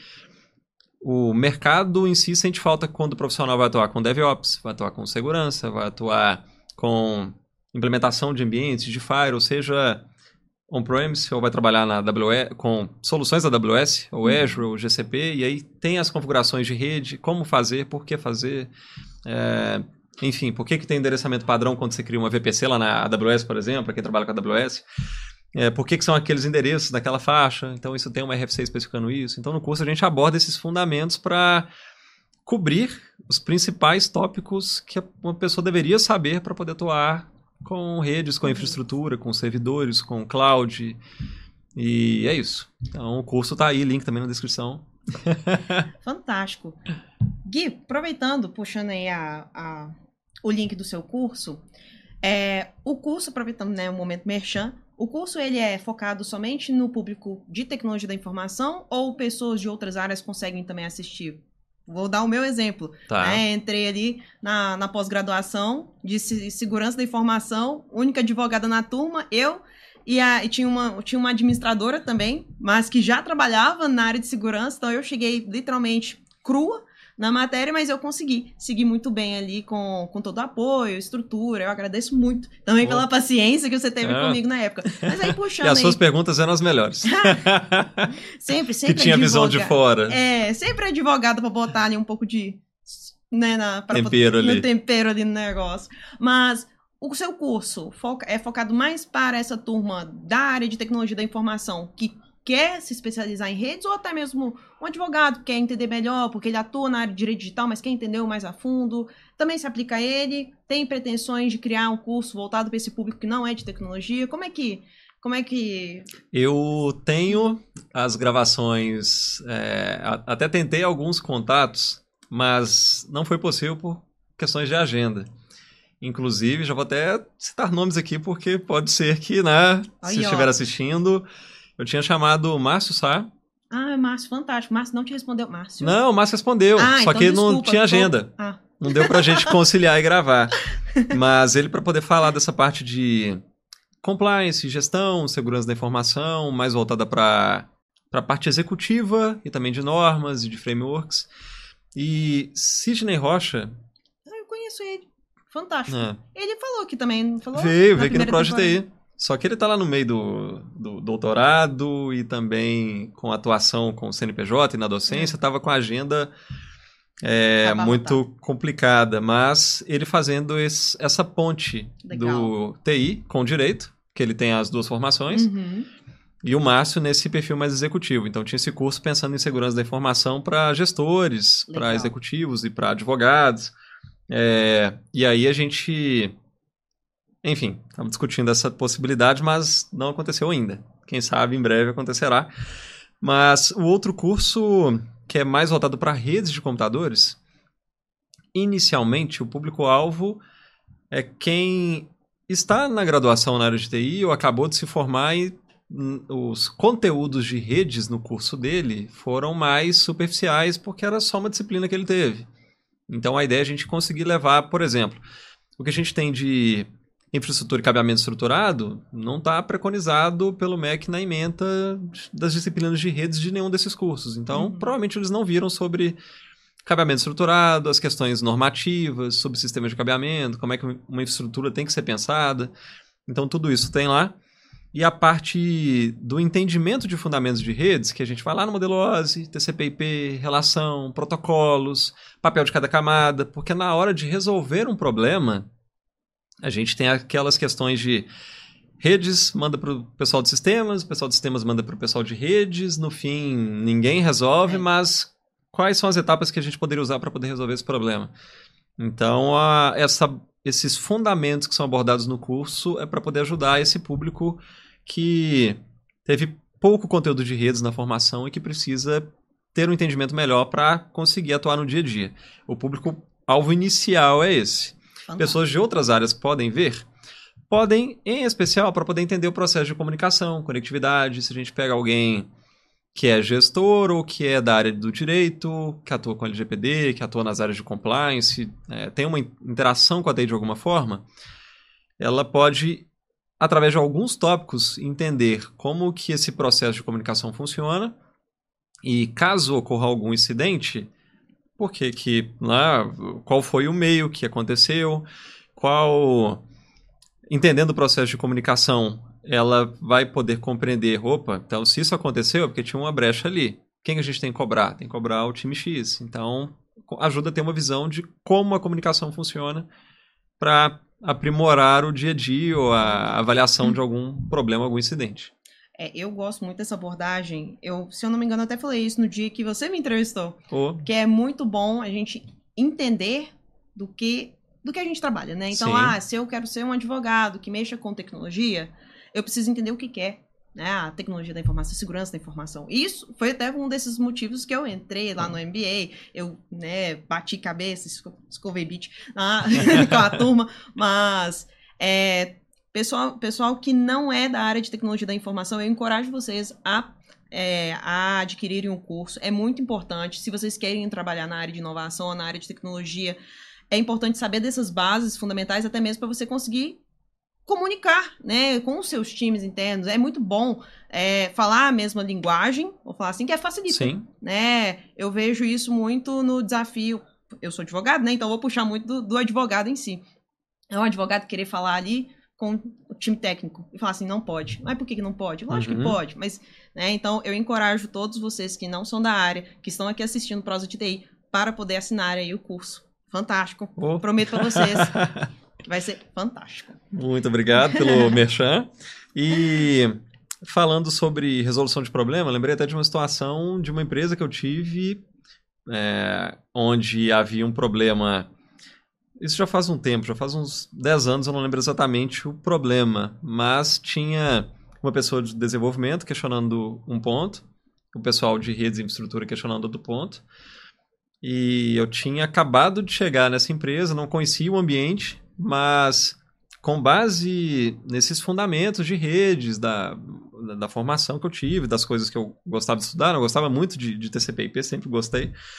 [SPEAKER 2] o mercado em si sente falta quando o profissional vai atuar com DevOps, vai atuar com segurança, vai atuar com implementação de ambientes, de firewall, seja on-premise, ou vai trabalhar na AWS, com soluções da AWS, ou Azure, ou GCP, e aí tem as configurações de rede, como fazer, por que fazer, enfim, por que tem endereçamento padrão quando você cria uma VPC lá na AWS, por exemplo, para quem trabalha com a AWS, por que são aqueles endereços daquela faixa, então isso tem uma RFC especificando isso. Então no curso a gente aborda esses fundamentos para cobrir os principais tópicos que uma pessoa deveria saber para poder atuar com redes, com infraestrutura, com servidores, com cloud, e é isso. Então o curso está aí, link também na descrição.
[SPEAKER 1] Fantástico. Gui, aproveitando, puxando aí o link do seu curso, o curso, aproveitando, né, o momento merchan, o curso ele é focado somente no público de tecnologia da informação ou pessoas de outras áreas conseguem também assistir? Vou dar o meu exemplo.
[SPEAKER 2] Tá.
[SPEAKER 1] Né? Entrei ali na pós-graduação de segurança da informação, única advogada na turma, eu, e tinha uma administradora também, mas que já trabalhava na área de segurança, então eu cheguei literalmente crua na matéria, mas eu consegui seguir muito bem ali com todo o apoio, estrutura. Eu agradeço muito também pela paciência que você teve comigo na época. Mas aí puxando.
[SPEAKER 2] E as suas perguntas eram as melhores.
[SPEAKER 1] sempre
[SPEAKER 2] que tinha visão de fora.
[SPEAKER 1] Sempre advogada para botar ali um pouco de
[SPEAKER 2] tempero
[SPEAKER 1] ali no negócio. Mas o seu curso é focado mais para essa turma da área de tecnologia da informação que quer se especializar em redes, ou até mesmo um advogado que quer entender melhor, porque ele atua na área de direito digital, mas quer entender mais a fundo, também se aplica a ele, tem pretensões de criar um curso voltado para esse público que não é de tecnologia, como é que...
[SPEAKER 2] Eu tenho as gravações, até tentei alguns contatos, mas não foi possível por questões de agenda. Inclusive, já vou até citar nomes aqui, porque pode ser que, se estiver assistindo... Eu tinha chamado o Márcio Sá.
[SPEAKER 1] Márcio, fantástico. Márcio não te respondeu, Márcio?
[SPEAKER 2] Não, o Márcio respondeu, só então, que desculpa, não tinha agenda. Não deu pra gente conciliar e gravar. Mas ele, para poder falar dessa parte de compliance, gestão, segurança da informação, mais voltada para a parte executiva e também de normas e de frameworks. E Sidney Rocha...
[SPEAKER 1] Eu conheço ele. Fantástico.
[SPEAKER 2] É.
[SPEAKER 1] Ele falou aqui também, falou?
[SPEAKER 2] Veio aqui no Project TI. Só que ele tá lá no meio do doutorado e também com atuação com o CNPJ e na docência, tava com a agenda muito complicada, mas ele fazendo essa ponte do TI com o direito, que ele tem as duas formações, e o Márcio nesse perfil mais executivo. Então tinha esse curso pensando em segurança da informação para gestores, para executivos e para advogados. E aí a gente... Enfim, estamos discutindo essa possibilidade, mas não aconteceu ainda. Quem sabe em breve acontecerá. Mas o outro curso, que é mais voltado para redes de computadores, inicialmente o público-alvo é quem está na graduação na área de TI ou acabou de se formar e os conteúdos de redes no curso dele foram mais superficiais porque era só uma disciplina que ele teve. Então a ideia é a gente conseguir levar, por exemplo, o que a gente tem de infraestrutura e cabeamento estruturado não está preconizado pelo MEC na ementa das disciplinas de redes de nenhum desses cursos. Então, provavelmente eles não viram sobre cabeamento estruturado, as questões normativas, sobre sistemas de cabeamento, como é que uma infraestrutura tem que ser pensada. Então, tudo isso tem lá. E a parte do entendimento de fundamentos de redes, que a gente vai lá no modelo OSI, TCP/IP, relação, protocolos, papel de cada camada, porque na hora de resolver um problema, a gente tem aquelas questões de redes, manda para o pessoal de sistemas, o pessoal de sistemas manda para o pessoal de redes, no fim ninguém resolve, mas quais são as etapas que a gente poderia usar para poder resolver esse problema? Então, esses fundamentos que são abordados no curso é para poder ajudar esse público que teve pouco conteúdo de redes na formação e que precisa ter um entendimento melhor para conseguir atuar no dia a dia. O público-alvo inicial é esse. Pessoas de outras áreas podem ver? Podem, em especial, para poder entender o processo de comunicação, conectividade. Se a gente pega alguém que é gestor ou que é da área do direito, que atua com LGPD, que atua nas áreas de compliance, tem uma interação com a TI de alguma forma, ela pode, através de alguns tópicos, entender como que esse processo de comunicação funciona e, caso ocorra algum incidente... qual foi o meio que aconteceu, entendendo o processo de comunicação, ela vai poder compreender, então se isso aconteceu é porque tinha uma brecha ali. Quem que a gente tem que cobrar? Tem que cobrar o time X. Então, ajuda a ter uma visão de como a comunicação funciona para aprimorar o dia a dia ou a avaliação de algum problema, algum incidente.
[SPEAKER 1] Eu gosto muito dessa abordagem. Se eu não me engano, até falei isso no dia que você me entrevistou. Que é muito bom a gente entender do que a gente trabalha, né? Então, se eu quero ser um advogado que mexa com tecnologia, eu preciso entender o que é, né? A tecnologia da informação, a segurança da informação. Isso foi até um desses motivos que eu entrei lá no MBA. Eu, bati cabeça, escovei beat com a turma, mas... Pessoal que não é da área de tecnologia da informação, eu encorajo vocês a adquirirem um curso. É muito importante. Se vocês querem trabalhar na área de inovação ou na área de tecnologia, é importante saber dessas bases fundamentais, até mesmo para você conseguir comunicar, né, com os seus times internos. É muito bom falar a mesma linguagem, vou falar assim, que facilita.
[SPEAKER 2] Sim.
[SPEAKER 1] Né? Eu vejo isso muito no desafio. Eu sou advogado, né? Então eu vou puxar muito do advogado em si. É um advogado querer falar ali com o time técnico e falar assim, não pode. Mas por que não pode? Lógico que pode, mas, então eu encorajo todos vocês que não são da área, que estão aqui assistindo Prosa de TI, para poder assinar aí o curso. Fantástico. Prometo para vocês que vai ser fantástico.
[SPEAKER 2] Muito obrigado pelo merchan. E falando sobre resolução de problema, lembrei até de uma situação de uma empresa que eu tive, onde havia um problema... Isso já faz um tempo, já faz uns 10 anos, eu não lembro exatamente o problema, mas tinha uma pessoa de desenvolvimento questionando um ponto, o pessoal de redes e infraestrutura questionando outro ponto, e eu tinha acabado de chegar nessa empresa, não conhecia o ambiente, mas com base nesses fundamentos de redes, da formação que eu tive, das coisas que eu gostava de estudar, eu gostava muito de TCP/IP, sempre gostei,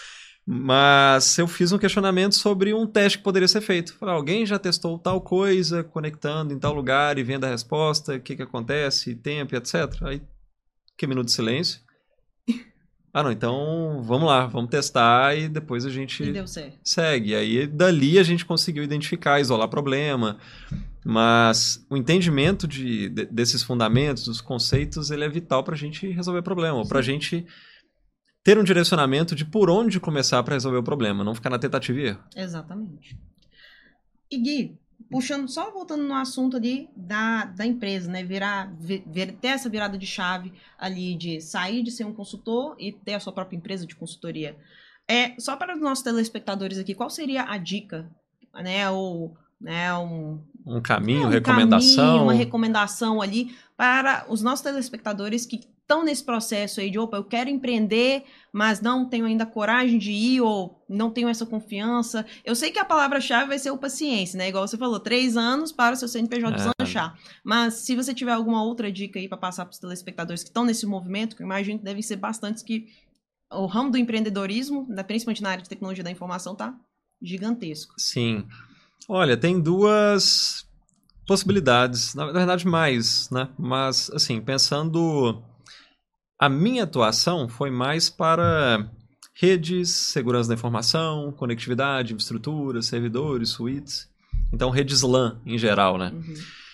[SPEAKER 2] Mas eu fiz um questionamento sobre um teste que poderia ser feito. Falei, alguém já testou tal coisa, conectando em tal lugar e vendo a resposta, o que acontece, tempo, etc. Aí, que minuto de silêncio. Ah, não, então vamos lá, vamos testar e depois a gente
[SPEAKER 1] E deu certo.
[SPEAKER 2] segue. Aí dali a gente conseguiu identificar, isolar problema, mas o entendimento desses fundamentos, dos conceitos, ele é vital para a gente resolver problema, para a gente ter um direcionamento de por onde começar para resolver o problema, não ficar na tentativa e erro.
[SPEAKER 1] Exatamente. E Gui, só voltando no assunto ali da empresa, né? Ter essa virada de chave ali de sair de ser um consultor e ter a sua própria empresa de consultoria. Só para os nossos telespectadores aqui, qual seria a dica, né? Ou né,
[SPEAKER 2] um caminho, recomendação.
[SPEAKER 1] Uma recomendação ali para os nossos telespectadores que estão nesse processo aí de, opa, eu quero empreender, mas não tenho ainda coragem de ir ou não tenho essa confiança. Eu sei que a palavra-chave vai ser o paciência, né? Igual você falou, 3 anos para o seu CNPJ deslanchar. Mas se você tiver alguma outra dica aí para passar para os telespectadores que estão nesse movimento, que eu imagino que devem ser bastantes, que o ramo do empreendedorismo, principalmente na área de tecnologia da informação, tá gigantesco.
[SPEAKER 2] Sim. Olha, tem 2 possibilidades, na verdade mais, né? Mas, assim, pensando... A minha atuação foi mais para redes, segurança da informação, conectividade, infraestrutura, servidores, suítes. Então, redes LAN em geral, né?
[SPEAKER 1] Uhum.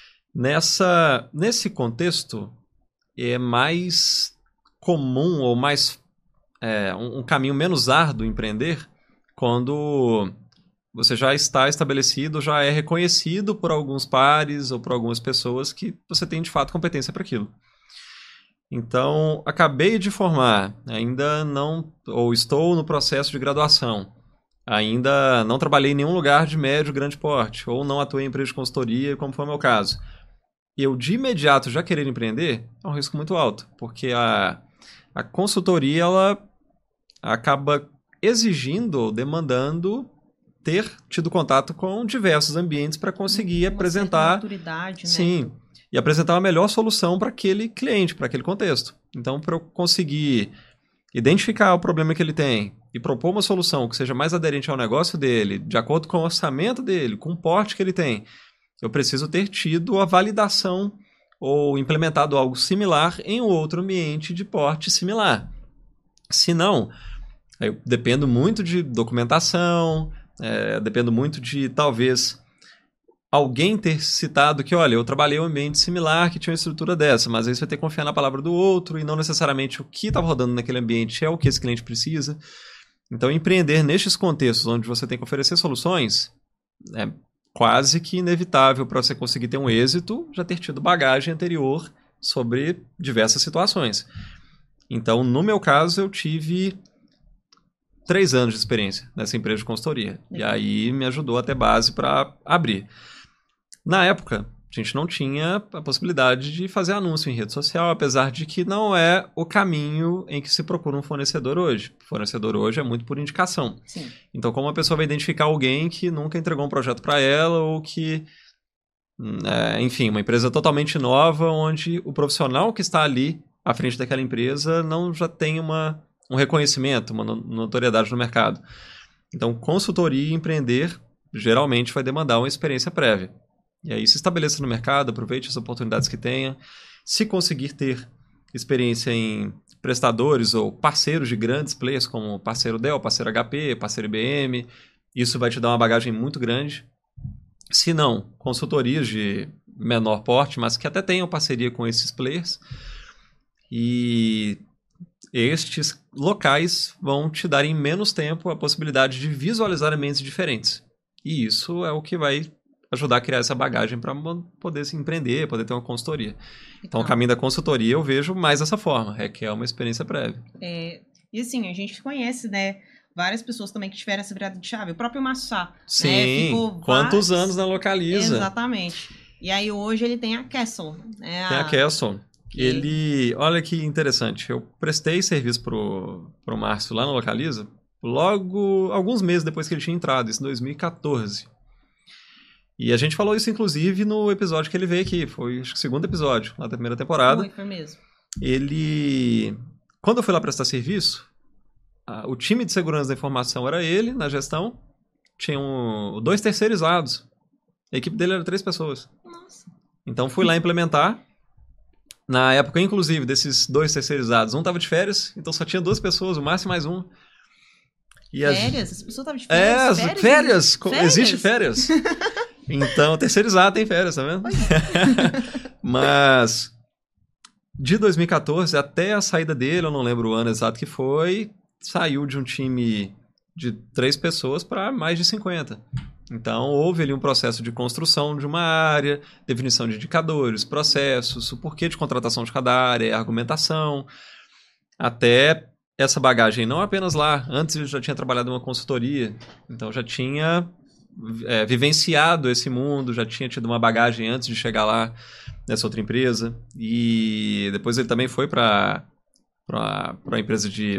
[SPEAKER 2] Nesse contexto, é mais comum ou mais um caminho menos árduo empreender quando você já está estabelecido, já é reconhecido por alguns pares ou por algumas pessoas que você tem de fato competência para aquilo. Então, acabei de formar, ainda não, ou estou no processo de graduação, ainda não trabalhei em nenhum lugar de médio, grande porte, ou não atuei em empresa de consultoria, como foi o meu caso. Eu, de imediato, já querer empreender é um risco muito alto, porque a consultoria, ela acaba exigindo ou demandando ter tido contato com diversos ambientes para conseguir apresentar...
[SPEAKER 1] maturidade, né?
[SPEAKER 2] Sim. E apresentar uma melhor solução para aquele cliente, para aquele contexto. Então, para eu conseguir identificar o problema que ele tem e propor uma solução que seja mais aderente ao negócio dele, de acordo com o orçamento dele, com o porte que ele tem, eu preciso ter tido a validação ou implementado algo similar em outro ambiente de porte similar. Se não, eu dependo muito de documentação, dependo muito de, talvez... alguém ter citado que, olha, eu trabalhei em um ambiente similar que tinha uma estrutura dessa, mas aí você vai ter que confiar na palavra do outro e não necessariamente o que estava rodando naquele ambiente é o que esse cliente precisa. Então, empreender nestes contextos onde você tem que oferecer soluções é quase que inevitável para você conseguir ter um êxito, já ter tido bagagem anterior sobre diversas situações. Então, no meu caso, eu tive 3 anos de experiência nessa empresa de consultoria. E aí me ajudou a ter base para abrir. Na época, a gente não tinha a possibilidade de fazer anúncio em rede social, apesar de que não é o caminho em que se procura um fornecedor hoje. O fornecedor hoje é muito por indicação.
[SPEAKER 1] Sim.
[SPEAKER 2] Então, como a pessoa vai identificar alguém que nunca entregou um projeto para ela ou que, enfim, uma empresa totalmente nova onde o profissional que está ali à frente daquela empresa não já tem um reconhecimento, uma notoriedade no mercado. Então, consultoria e empreender geralmente vai demandar uma experiência prévia. E aí se estabeleça no mercado, aproveite as oportunidades que tenha. Se conseguir ter experiência em prestadores ou parceiros de grandes players, como parceiro Dell, parceiro HP, parceiro IBM, isso vai te dar uma bagagem muito grande. Se não, consultorias de menor porte, mas que até tenham parceria com esses players. E estes locais vão te dar em menos tempo a possibilidade de visualizar ambientes diferentes. E isso é o que vai ajudar a criar essa bagagem para poder se empreender, poder ter uma consultoria. Então, o caminho da consultoria eu vejo mais dessa forma, requer uma experiência prévia.
[SPEAKER 1] E assim, a gente conhece, né, várias pessoas também que tiveram essa virada de chave. O próprio Massá.
[SPEAKER 2] Sim,
[SPEAKER 1] né, ficou
[SPEAKER 2] quantos anos na Localiza.
[SPEAKER 1] Exatamente. E aí hoje ele tem a Castle. Né,
[SPEAKER 2] tem a Castle. Olha que interessante, eu prestei serviço pro Márcio lá na Localiza, logo, alguns meses depois que ele tinha entrado, isso em 2014. E a gente falou isso, inclusive, no episódio que ele veio aqui. Foi, acho que o 2º episódio, lá da 1ª temporada.
[SPEAKER 1] Foi mesmo.
[SPEAKER 2] Quando eu fui lá prestar serviço, o time de segurança da informação era ele, na gestão. Tinham 2 terceirizados. A equipe dele era 3 pessoas.
[SPEAKER 1] Nossa.
[SPEAKER 2] Então fui lá implementar. Na época, inclusive, desses 2 terceirizados, um estava de férias, então só tinha 2 pessoas, o máximo mais um. E
[SPEAKER 1] férias? Essa pessoa estava de férias?
[SPEAKER 2] Férias! Existe férias. Então, terceirizado tem férias, tá vendo? Mas, de 2014 até a saída dele, eu não lembro o ano exato que foi, saiu de um time de 3 pessoas para mais de 50. Então, houve ali um processo de construção de uma área, definição de indicadores, processos, o porquê de contratação de cada área, argumentação, até essa bagagem, não apenas lá. Antes eu já tinha trabalhado em uma consultoria, então já tinha vivenciado esse mundo, já tinha tido uma bagagem antes de chegar lá nessa outra empresa. E depois ele também foi para a empresa de...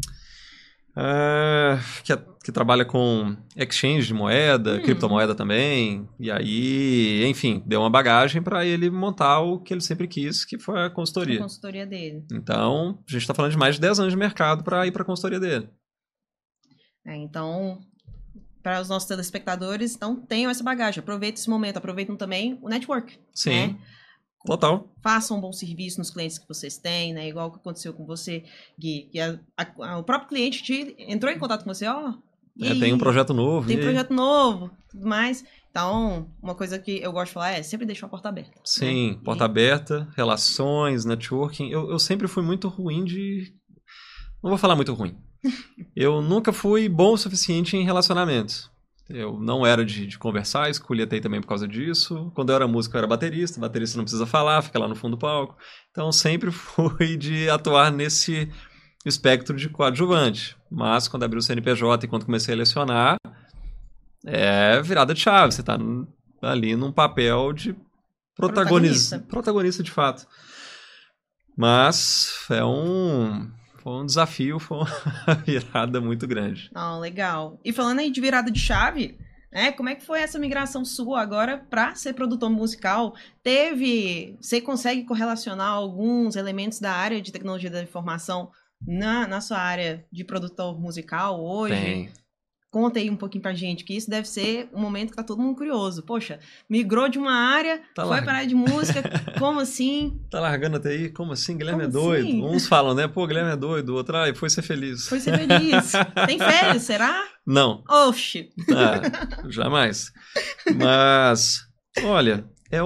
[SPEAKER 2] que trabalha com exchange de moeda, criptomoeda também. E aí, enfim, deu uma bagagem para ele montar o que ele sempre quis, que foi a consultoria.
[SPEAKER 1] A consultoria dele.
[SPEAKER 2] Então, a gente está falando de mais de 10 anos de mercado para ir para a consultoria dele.
[SPEAKER 1] Então, para os nossos telespectadores, então tenham essa bagagem. Aproveitem esse momento, aproveitem também o network.
[SPEAKER 2] Sim.
[SPEAKER 1] Né?
[SPEAKER 2] Total.
[SPEAKER 1] Façam um bom serviço nos clientes que vocês têm, né? Igual o que aconteceu com você, Gui. Que o próprio cliente entrou em contato com você,
[SPEAKER 2] tem um projeto novo.
[SPEAKER 1] Tem um projeto novo, tudo mais. Então, uma coisa que eu gosto de falar é sempre deixar a porta aberta.
[SPEAKER 2] Sim, né? Porta aberta, relações, networking. Eu sempre fui muito ruim de... Não vou falar muito ruim. Eu nunca fui bom o suficiente em relacionamentos. Eu não era de conversar, escolhi até também por causa disso. Quando eu era músico, eu era baterista. Baterista não precisa falar, fica lá no fundo do palco. Então, sempre fui de atuar nesse espectro de coadjuvante. Mas, quando abri o CNPJ e quando comecei a lecionar, é virada de chave. Você está ali num papel de protagonista de fato. Mas foi um desafio, foi uma virada muito grande.
[SPEAKER 1] Legal. E falando aí de virada de chave, né? Como é que foi essa migração sua agora para ser produtor musical? Você consegue correlacionar alguns elementos da área de tecnologia da informação na sua área de produtor musical hoje?
[SPEAKER 2] Tem.
[SPEAKER 1] Conta aí um pouquinho pra gente, que isso deve ser um momento que tá todo mundo curioso. Poxa, migrou de uma área, foi para a área de música, como assim?
[SPEAKER 2] Tá largando até aí? Como assim? Guilherme é doido.
[SPEAKER 1] Assim?
[SPEAKER 2] Uns falam, né? Pô, Guilherme é doido. O outro, foi ser feliz.
[SPEAKER 1] Foi ser feliz. Tem férias, será?
[SPEAKER 2] Não.
[SPEAKER 1] Oxi.
[SPEAKER 2] Jamais. Mas, olha,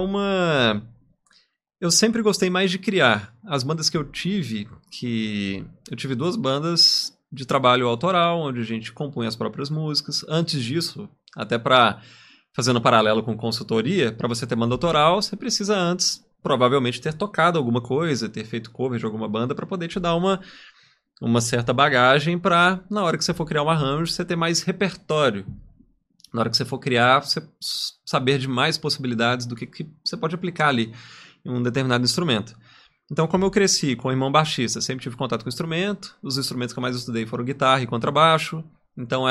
[SPEAKER 2] eu sempre gostei mais de criar. As bandas que eu tive 2 bandas de trabalho autoral, onde a gente compunha as próprias músicas. Antes disso, até fazendo paralelo com consultoria, para você ter banda autoral, você precisa antes, provavelmente, ter tocado alguma coisa, ter feito cover de alguma banda, para poder te dar uma certa bagagem para, na hora que você for criar um arranjo, você ter mais repertório. Na hora que você for criar, você saber de mais possibilidades do que você pode aplicar ali em um determinado instrumento. Então, como eu cresci com o irmão baixista, sempre tive contato com o instrumento. Os instrumentos que eu mais estudei foram guitarra e contrabaixo. Então,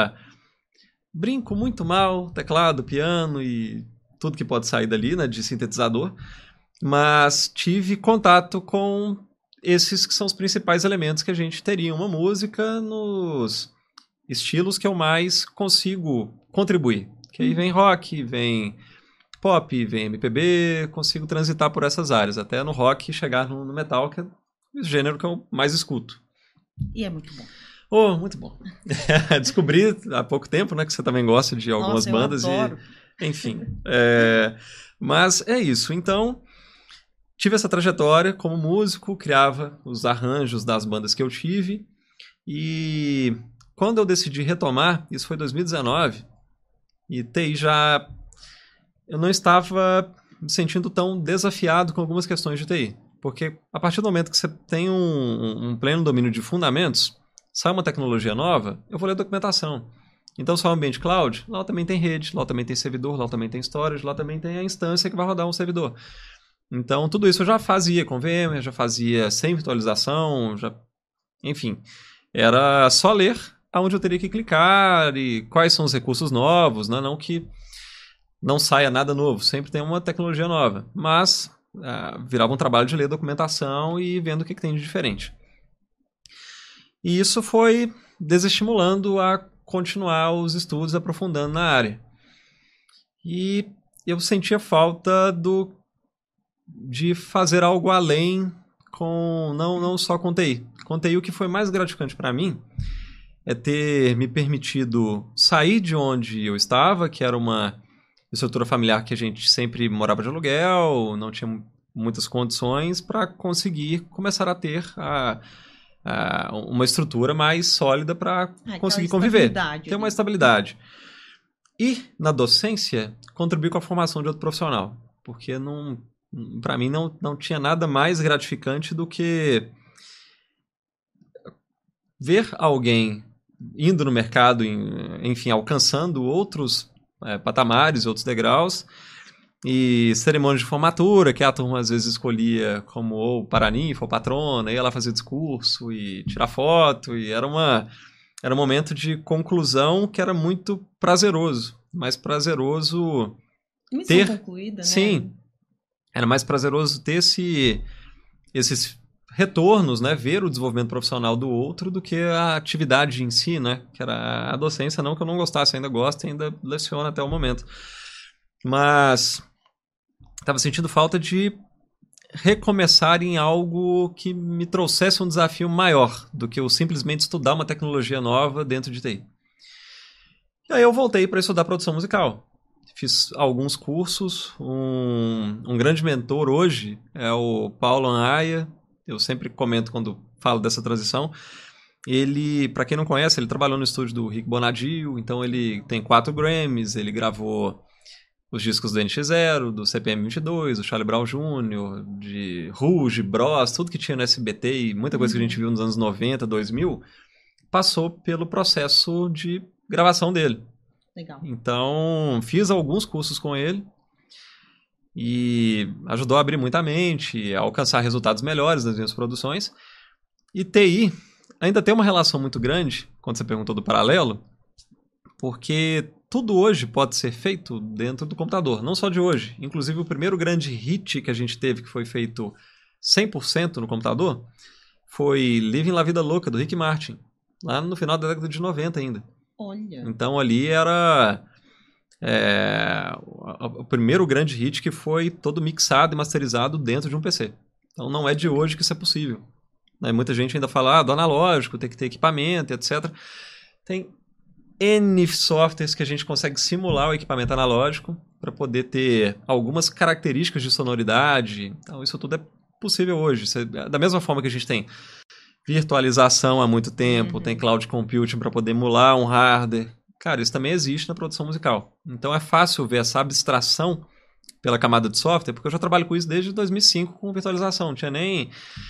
[SPEAKER 2] brinco muito mal, teclado, piano e tudo que pode sair dali, né, de sintetizador. Mas tive contato com esses que são os principais elementos que a gente teria em uma música nos estilos que eu mais consigo contribuir. Que aí vem rock, vem pop, vem MPB, consigo transitar por essas áreas, até no rock chegar no metal, que é o gênero que eu mais escuto.
[SPEAKER 1] E é muito bom.
[SPEAKER 2] Muito bom. Descobri há pouco tempo, né, que você também gosta de algumas bandas.
[SPEAKER 1] Eu adoro.
[SPEAKER 2] Enfim. Mas é isso. Então, tive essa trajetória como músico, criava os arranjos das bandas que eu tive. E quando eu decidi retomar, isso foi em 2019, e TI já... eu não estava me sentindo tão desafiado com algumas questões de TI. Porque a partir do momento que você tem um pleno domínio de fundamentos, sai uma tecnologia nova, eu vou ler a documentação. Então, se é um ambiente cloud, lá também tem rede, lá também tem servidor, lá também tem storage, lá também tem a instância que vai rodar um servidor. Então, tudo isso eu já fazia com VMware, já fazia sem virtualização, enfim. Era só ler aonde eu teria que clicar e quais são os recursos novos, né? Não que não saia nada novo, sempre tem uma tecnologia nova, mas virava um trabalho de ler documentação e vendo o que tem de diferente. E isso foi desestimulando a continuar os estudos aprofundando na área. E eu sentia falta de fazer algo além não só com TI. Com TI, o que foi mais gratificante para mim é ter me permitido sair de onde eu estava, que era uma estrutura familiar que a gente sempre morava de aluguel, não tinha muitas condições, para conseguir começar a ter uma estrutura mais sólida para conseguir conviver, ter uma estabilidade. E, na docência, contribuir com a formação de outro profissional, porque para mim não tinha nada mais gratificante do que ver alguém indo no mercado, enfim, alcançando outros patamares, outros degraus, e cerimônia de formatura, que a turma às vezes escolhia como ou paraninfa ou patrona, ia lá fazer discurso e tirar foto, e era um momento de conclusão que era muito prazeroso, mais prazeroso
[SPEAKER 1] missão concluída, né?
[SPEAKER 2] Sim, era mais prazeroso ter esses retornos, né, ver o desenvolvimento profissional do outro do que a atividade em si, né, que era a docência, não que eu não gostasse, ainda gosto e ainda leciono até o momento. Mas estava sentindo falta de recomeçar em algo que me trouxesse um desafio maior do que eu simplesmente estudar uma tecnologia nova dentro de TI. E aí eu voltei para estudar produção musical. Fiz alguns cursos, um grande mentor hoje é o Paulo Anaya. Eu sempre comento quando falo dessa transição. Ele, para quem não conhece, ele trabalhou no estúdio do Rick Bonadio, então ele tem 4 Grammys, ele gravou os discos do NX0, do CPM 22, do Charlie Brown Jr., de Rouge, Bros, tudo que tinha no SBT e muita coisa que a gente viu nos anos 90, 2000, passou pelo processo de gravação dele.
[SPEAKER 1] Legal.
[SPEAKER 2] Então, fiz alguns cursos com ele e ajudou a abrir muita mente, a alcançar resultados melhores nas minhas produções. E TI ainda tem uma relação muito grande, quando você perguntou do paralelo, porque tudo hoje pode ser feito dentro do computador, não só de hoje. Inclusive, o primeiro grande hit que a gente teve, que foi feito 100% no computador, foi Living La Vida Louca, do Rick Martin, lá no final da década de 90 ainda.
[SPEAKER 1] Olha.
[SPEAKER 2] Então ali era o primeiro grande hit que foi todo mixado e masterizado dentro de um PC. Então não é de hoje que isso é possível. Né? Muita gente ainda fala do analógico, tem que ter equipamento, etc. Tem N softwares que a gente consegue simular o equipamento analógico para poder ter algumas características de sonoridade. Então isso tudo é possível hoje. Da mesma forma que a gente tem virtualização há muito tempo, tem cloud computing para poder emular um hardware. Cara, isso também existe na produção musical. Então é fácil ver essa abstração pela camada de software, porque eu já trabalho com isso desde 2005 com virtualização. Não tinha nem...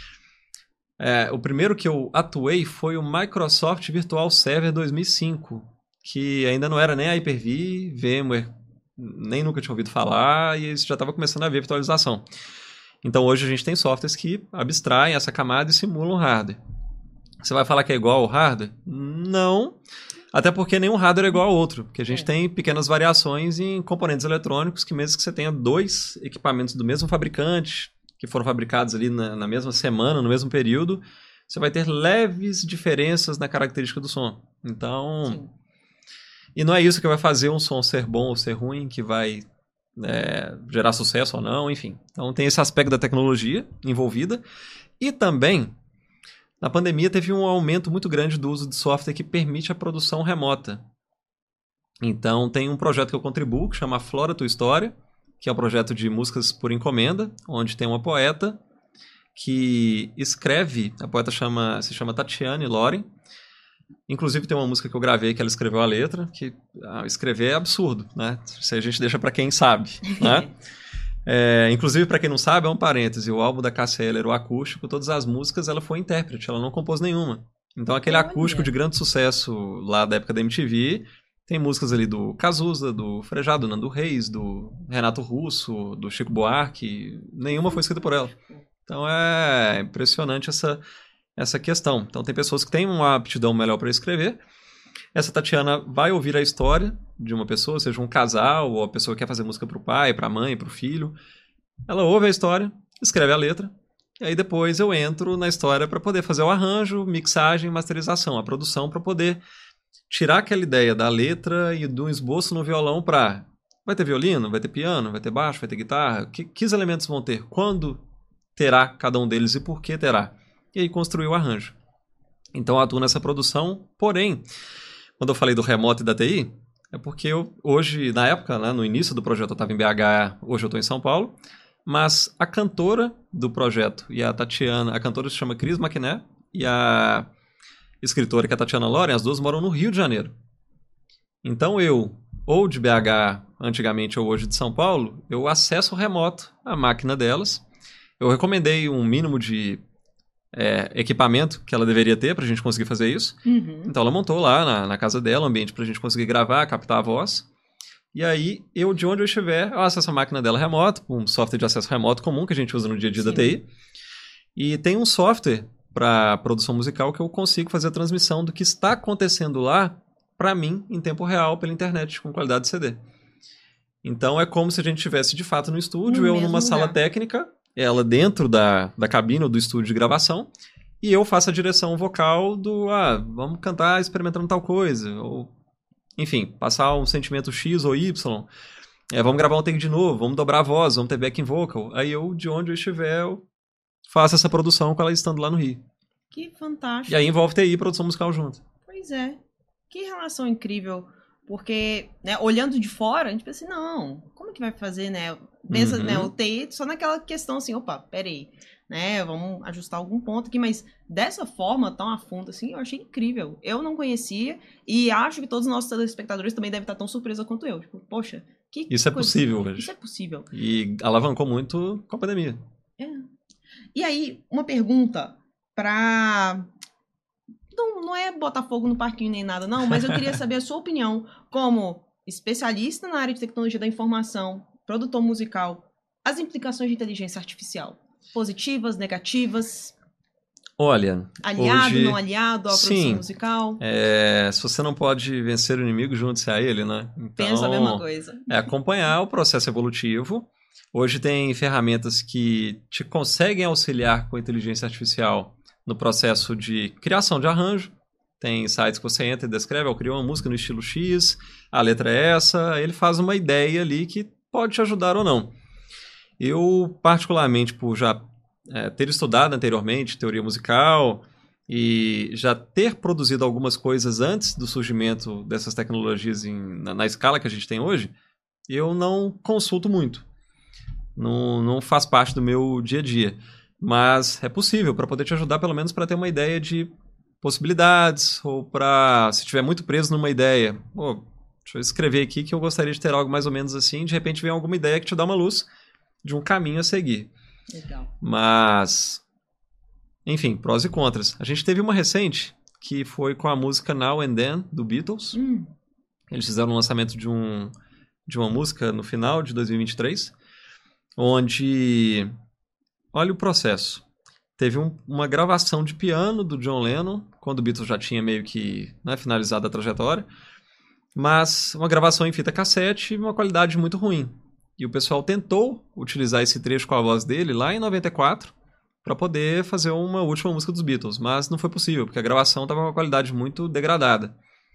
[SPEAKER 2] o primeiro que eu atuei foi o Microsoft Virtual Server 2005, que ainda não era nem a Hyper-V, VMware, nem nunca tinha ouvido falar, e isso já estava começando a ver virtualização. Então hoje a gente tem softwares que abstraem essa camada e simulam hardware. Você vai falar que é igual ao hardware? Não, até porque nenhum hardware é igual ao outro, porque a gente tem pequenas variações em componentes eletrônicos que mesmo que você tenha 2 equipamentos do mesmo fabricante, que foram fabricados ali na mesma semana, no mesmo período, você vai ter leves diferenças na característica do som. Então, sim. E não é isso que vai fazer um som ser bom ou ser ruim, que vai gerar sucesso ou não, enfim. Então tem esse aspecto da tecnologia envolvida. E também, na pandemia, teve um aumento muito grande do uso de software que permite a produção remota. Então tem um projeto que eu contribuo, que chama Flora Tua História, que é um projeto de músicas por encomenda, onde tem uma poeta que escreve, a poeta se chama Tatiane Loren. Inclusive tem uma música que eu gravei que ela escreveu a letra, que escrever é absurdo, né? Isso a gente deixa para quem sabe, né? Inclusive, para quem não sabe, é um parêntese, o álbum da Cássia Eller, o acústico, todas as músicas, ela foi intérprete, ela não compôs nenhuma. Então aquele acústico de grande sucesso lá da época da MTV, tem músicas ali do Cazuza, do Frejá, do Nando Reis, do Renato Russo, do Chico Buarque, nenhuma foi escrita por ela. Então é impressionante essa questão. Então tem pessoas que têm uma aptidão melhor para escrever. Essa Tatiana vai ouvir a história de uma pessoa, seja um casal, ou a pessoa que quer fazer música para o pai, para a mãe, para o filho. Ela ouve a história, escreve a letra, E aí depois eu entro na história para poder fazer o arranjo, mixagem, masterização, a produção, para poder tirar aquela ideia da letra e do esboço no violão para... Vai ter violino, vai ter piano, vai ter baixo, vai ter guitarra? Que elementos vão ter? Quando terá cada um deles e por que terá? E aí construir o arranjo. Então eu atuo nessa produção, porém, quando eu falei do remoto e da TI, é porque eu hoje, na época, né, no início do projeto eu estava em BH, hoje eu estou em São Paulo, mas a cantora do projeto e a Tatiana, a cantora se chama Cris Maquiné e a escritora, que é a Tatiana Loren, as duas moram no Rio de Janeiro. Então eu, ou de BH antigamente ou hoje de São Paulo, eu acesso remoto a máquina delas. Eu recomendei um mínimo de equipamento que ela deveria ter para a gente conseguir fazer isso.
[SPEAKER 1] Uhum.
[SPEAKER 2] Então ela montou lá na casa dela um ambiente para a gente conseguir gravar, captar a voz. E aí, eu, de onde eu estiver, eu acesso a máquina dela remoto, um software de acesso remoto comum que a gente usa no dia a dia da TI. E tem um software para produção musical que eu consigo fazer a transmissão do que está acontecendo lá para mim em tempo real pela internet com qualidade de CD. Então é como se a gente estivesse de fato no estúdio, eu numa sala técnica, ela dentro da cabine ou do estúdio de gravação, e eu faço a direção vocal do vamos cantar experimentando tal coisa, ou enfim, passar um sentimento X ou Y, vamos gravar um take de novo, vamos dobrar a voz, vamos ter backing vocal. Aí eu, de onde eu estiver, eu faço essa produção com ela estando lá no Rio.
[SPEAKER 1] Que fantástico.
[SPEAKER 2] E aí envolve TI e produção musical junto.
[SPEAKER 1] Pois é. Que relação incrível. Porque, né, olhando de fora, a gente pensa assim, não, como que vai fazer, né? Pensa, né, o TI só naquela questão assim, opa, peraí, né, vamos ajustar algum ponto aqui, mas dessa forma, tão a fundo assim, eu achei incrível. Eu não conhecia e acho que todos os nossos telespectadores também devem estar tão surpresos quanto eu. Tipo, poxa,
[SPEAKER 2] isso é possível hoje.
[SPEAKER 1] Isso é possível.
[SPEAKER 2] E alavancou muito com a pandemia.
[SPEAKER 1] E aí, uma pergunta pra... Não é botar fogo no parquinho nem nada, não, mas eu queria saber a sua opinião como especialista na área de tecnologia da informação, produtor musical, as implicações de inteligência artificial. Positivas, negativas?
[SPEAKER 2] Olha,
[SPEAKER 1] aliado,
[SPEAKER 2] hoje,
[SPEAKER 1] não aliado à produção musical?
[SPEAKER 2] Se você não pode vencer o inimigo, junte-se a ele, né? Então,
[SPEAKER 1] penso a mesma coisa.
[SPEAKER 2] É acompanhar o processo evolutivo. Hoje tem ferramentas que te conseguem auxiliar com a inteligência artificial no processo de criação de arranjo. Tem sites que você entra e descreve, eu crio uma música no estilo X, a letra é essa, ele faz uma ideia ali que pode te ajudar ou não. Eu, particularmente, por já ter estudado anteriormente teoria musical e já ter produzido algumas coisas antes do surgimento dessas tecnologias na escala que a gente tem hoje, eu não consulto muito. Não faz parte do meu dia a dia. Mas é possível, para poder te ajudar, pelo menos para ter uma ideia de possibilidades, ou para, se estiver muito preso numa ideia, deixa eu escrever aqui que eu gostaria de ter algo mais ou menos assim, de repente vem alguma ideia que te dá uma luz de um caminho a seguir.
[SPEAKER 1] Legal.
[SPEAKER 2] Mas, enfim, prós e contras. A gente teve uma recente, que foi com a música Now and Then, do Beatles. Eles fizeram um lançamento de uma música no final de 2023, onde... Olha o processo. Teve uma gravação de piano do John Lennon, quando o Beatles já tinha meio que finalizado a trajetória, mas uma gravação em fita cassete e uma qualidade muito ruim. E o pessoal tentou utilizar esse trecho com a voz dele lá em 94 para poder fazer uma última música dos Beatles, mas não foi possível, porque a gravação estava com uma qualidade muito degradada.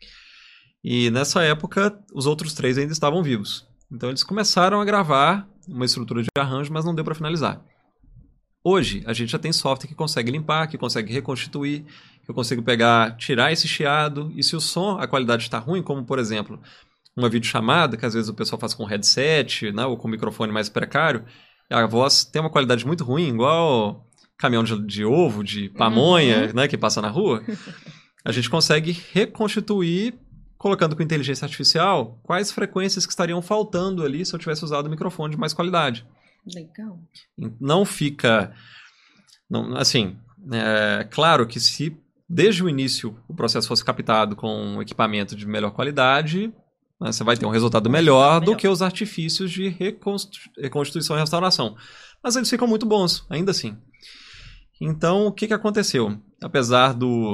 [SPEAKER 2] E nessa época, os outros três ainda estavam vivos. Então eles começaram a gravar uma estrutura de arranjo, mas não deu para finalizar. Hoje, a gente já tem software que consegue limpar, que consegue reconstituir, que eu consigo tirar esse chiado, e se o som, a qualidade está ruim, como, por exemplo, uma videochamada, que às vezes o pessoal faz com headset, né, ou com microfone mais precário, a voz tem uma qualidade muito ruim, igual caminhão de ovo, de pamonha, né, que passa na rua, a gente consegue reconstituir, colocando com inteligência artificial, quais frequências que estariam faltando ali se eu tivesse usado o microfone de mais qualidade.
[SPEAKER 1] Legal.
[SPEAKER 2] Não fica... assim, claro que se desde o início o processo fosse captado com um equipamento de melhor qualidade, você vai ter um resultado melhor do que os artifícios de reconstituição e restauração. Mas eles ficam muito bons, ainda assim. Então, o que aconteceu? Apesar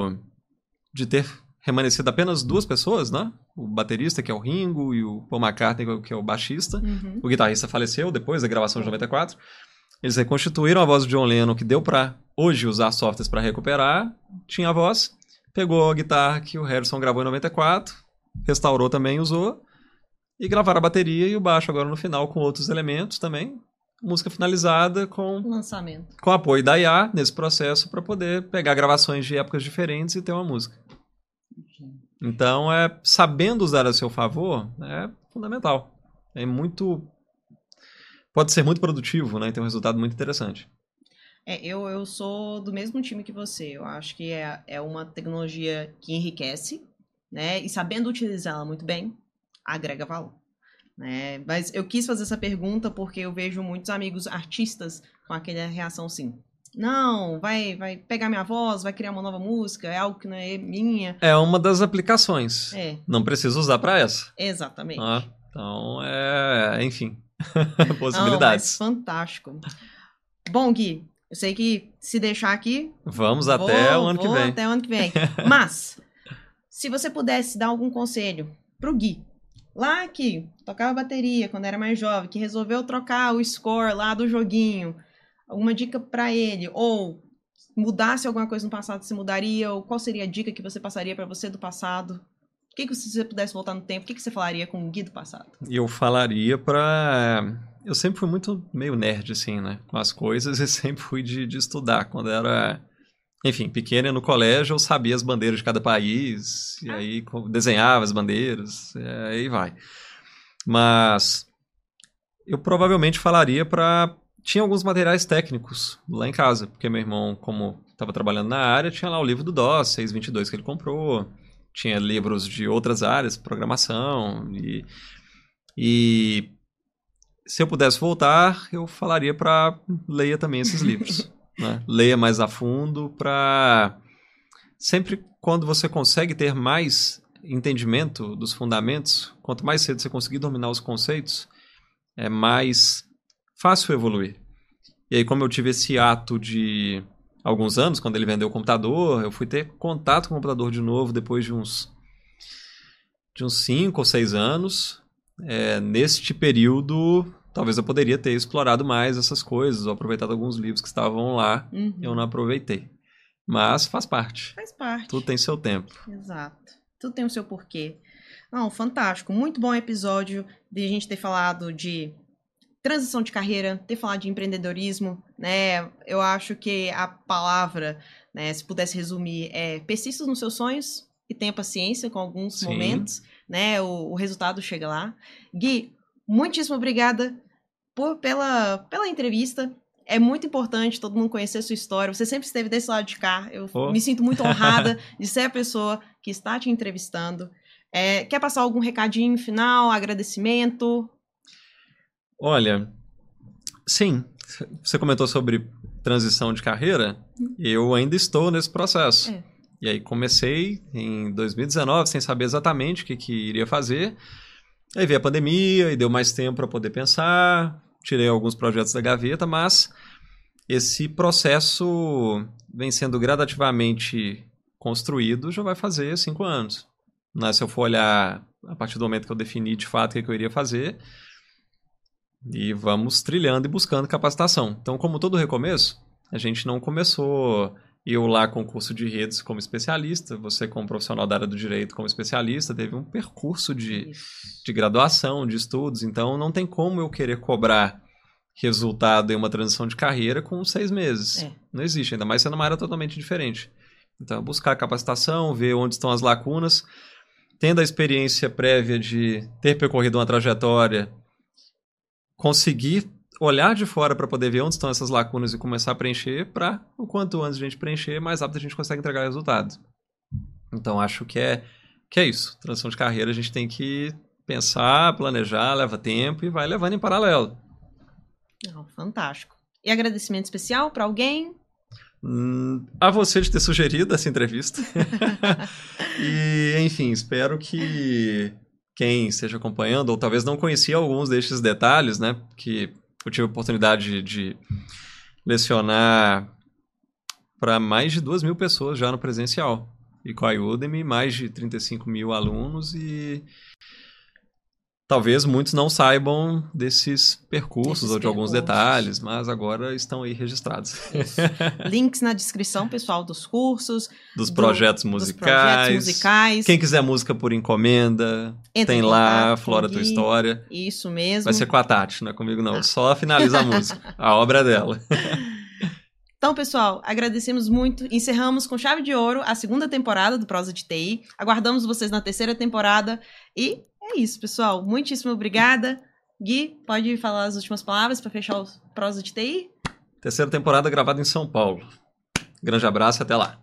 [SPEAKER 2] de ter remanescido apenas duas pessoas, né? O baterista, que é o Ringo, e o Paul McCartney, que é o baixista. O guitarrista faleceu depois da gravação de 94. Eles reconstituíram a voz do John Lennon, que deu pra hoje usar softwares para recuperar. Tinha a voz, pegou a guitarra que o Harrison gravou em 94, restaurou também, usou, e gravaram a bateria e o baixo agora no final com outros elementos também. Música finalizada com
[SPEAKER 1] Lançamento.
[SPEAKER 2] Com apoio da IA nesse processo para poder pegar gravações de épocas diferentes e ter uma música. Então, sabendo usar a seu favor, é fundamental. Pode ser muito produtivo, né? E ter um resultado muito interessante.
[SPEAKER 1] Eu sou do mesmo time que você. Eu acho que é uma tecnologia que enriquece, né? E sabendo utilizá-la muito bem, agrega valor. Né? Mas eu quis fazer essa pergunta porque eu vejo muitos amigos artistas com aquela reação assim. Não, vai pegar minha voz, vai criar uma nova música, é algo que não é minha.
[SPEAKER 2] É uma das aplicações. Não precisa usar para essa.
[SPEAKER 1] Exatamente.
[SPEAKER 2] Então, enfim, possibilidades.
[SPEAKER 1] Não, mas fantástico. Bom, Gui, eu sei que se deixar aqui...
[SPEAKER 2] Vamos até o ano que vem.
[SPEAKER 1] Até o ano que vem. Mas, se você pudesse dar algum conselho pro Gui, lá que tocava bateria quando era mais jovem, que resolveu trocar o score lá do joguinho, alguma dica pra ele, ou mudasse alguma coisa no passado, você mudaria, ou qual seria a dica que você passaria pra você do passado? O que se você pudesse voltar no tempo, o que você falaria com o Gui do passado?
[SPEAKER 2] Eu falaria eu sempre fui muito meio nerd, assim, né, com as coisas, e sempre fui de estudar. Quando era, enfim, pequeno no colégio, eu sabia as bandeiras de cada país, e aí desenhava as bandeiras, e aí vai. Mas eu provavelmente falaria tinha alguns materiais técnicos lá em casa, porque meu irmão, como estava trabalhando na área, tinha lá o livro do DOS 622 que ele comprou, tinha livros de outras áreas, programação, e se eu pudesse voltar, eu falaria para leia também esses livros. Né? Leia mais a fundo sempre quando você consegue ter mais entendimento dos fundamentos, quanto mais cedo você conseguir dominar os conceitos, é mais fácil evoluir. E aí, como eu tive esse ato de alguns anos, quando ele vendeu o computador, eu fui ter contato com o computador de novo depois de uns 5 ou 6 anos. Neste período, talvez eu poderia ter explorado mais essas coisas, ou aproveitado alguns livros que estavam lá. Eu não aproveitei. Mas faz parte.
[SPEAKER 1] Faz parte.
[SPEAKER 2] Tudo tem seu tempo.
[SPEAKER 1] Exato. Tudo tem o seu porquê. Não, fantástico. Muito bom episódio de a gente ter falado de transição de carreira, ter falado de empreendedorismo, né? Eu acho que a palavra, né, se pudesse resumir, persista nos seus sonhos e tenha paciência com alguns momentos, né? O resultado chega lá. Gui, muitíssimo obrigada pela entrevista. É muito importante todo mundo conhecer a sua história. Você sempre esteve desse lado de cá. Eu me sinto muito honrada de ser a pessoa que está te entrevistando. Quer passar algum recadinho final, agradecimento?
[SPEAKER 2] Olha, sim. Você comentou sobre transição de carreira. Eu ainda estou nesse processo. E aí comecei em 2019 sem saber exatamente o que iria fazer. Aí veio a pandemia e deu mais tempo para poder pensar. Tirei alguns projetos da gaveta, mas esse processo vem sendo gradativamente construído, já vai fazer 5 anos. Né? Se eu for olhar a partir do momento que eu defini de fato o que eu iria fazer, e vamos trilhando e buscando capacitação. Então, como todo recomeço, a gente não começou eu lá com o curso de redes como especialista, você como profissional da área do direito como especialista, teve um percurso de graduação, de estudos, então não tem como eu querer cobrar resultado em uma transição de carreira com 6 meses. Não existe, ainda mais sendo uma área totalmente diferente. Então, buscar capacitação, ver onde estão as lacunas, tendo a experiência prévia de ter percorrido uma trajetória, conseguir olhar de fora para poder ver onde estão essas lacunas e começar a preencher, para o quanto antes a gente preencher, mais rápido a gente consegue entregar resultados. Então, acho que é isso. Transição de carreira, a gente tem que pensar, planejar, leva tempo e vai levando em paralelo.
[SPEAKER 1] Fantástico. E agradecimento especial para alguém?
[SPEAKER 2] A você de ter sugerido essa entrevista. E, enfim, espero que quem esteja acompanhando, ou talvez não conhecia alguns destes detalhes, né? Que eu tive a oportunidade de lecionar para mais de 2.000 pessoas já no presencial. E com a Udemy, mais de 35 mil alunos, e talvez muitos não saibam desses percursos ou de alguns detalhes, mas agora estão aí registrados.
[SPEAKER 1] Links na descrição, pessoal, dos cursos.
[SPEAKER 2] Dos projetos musicais. Quem quiser música por encomenda, tem lá, Flora Tua História.
[SPEAKER 1] Isso mesmo.
[SPEAKER 2] Vai ser com a Tati, não é comigo não. Só finaliza a música, a obra é dela.
[SPEAKER 1] Então, pessoal, agradecemos muito. Encerramos com chave de ouro a 2ª temporada do Prosa de TI. Aguardamos vocês na 3ª temporada. E é isso, pessoal. Muitíssimo obrigada. Gui, pode falar as últimas palavras para fechar o Prosa de TI?
[SPEAKER 2] 3ª temporada gravada em São Paulo. Grande abraço e até lá.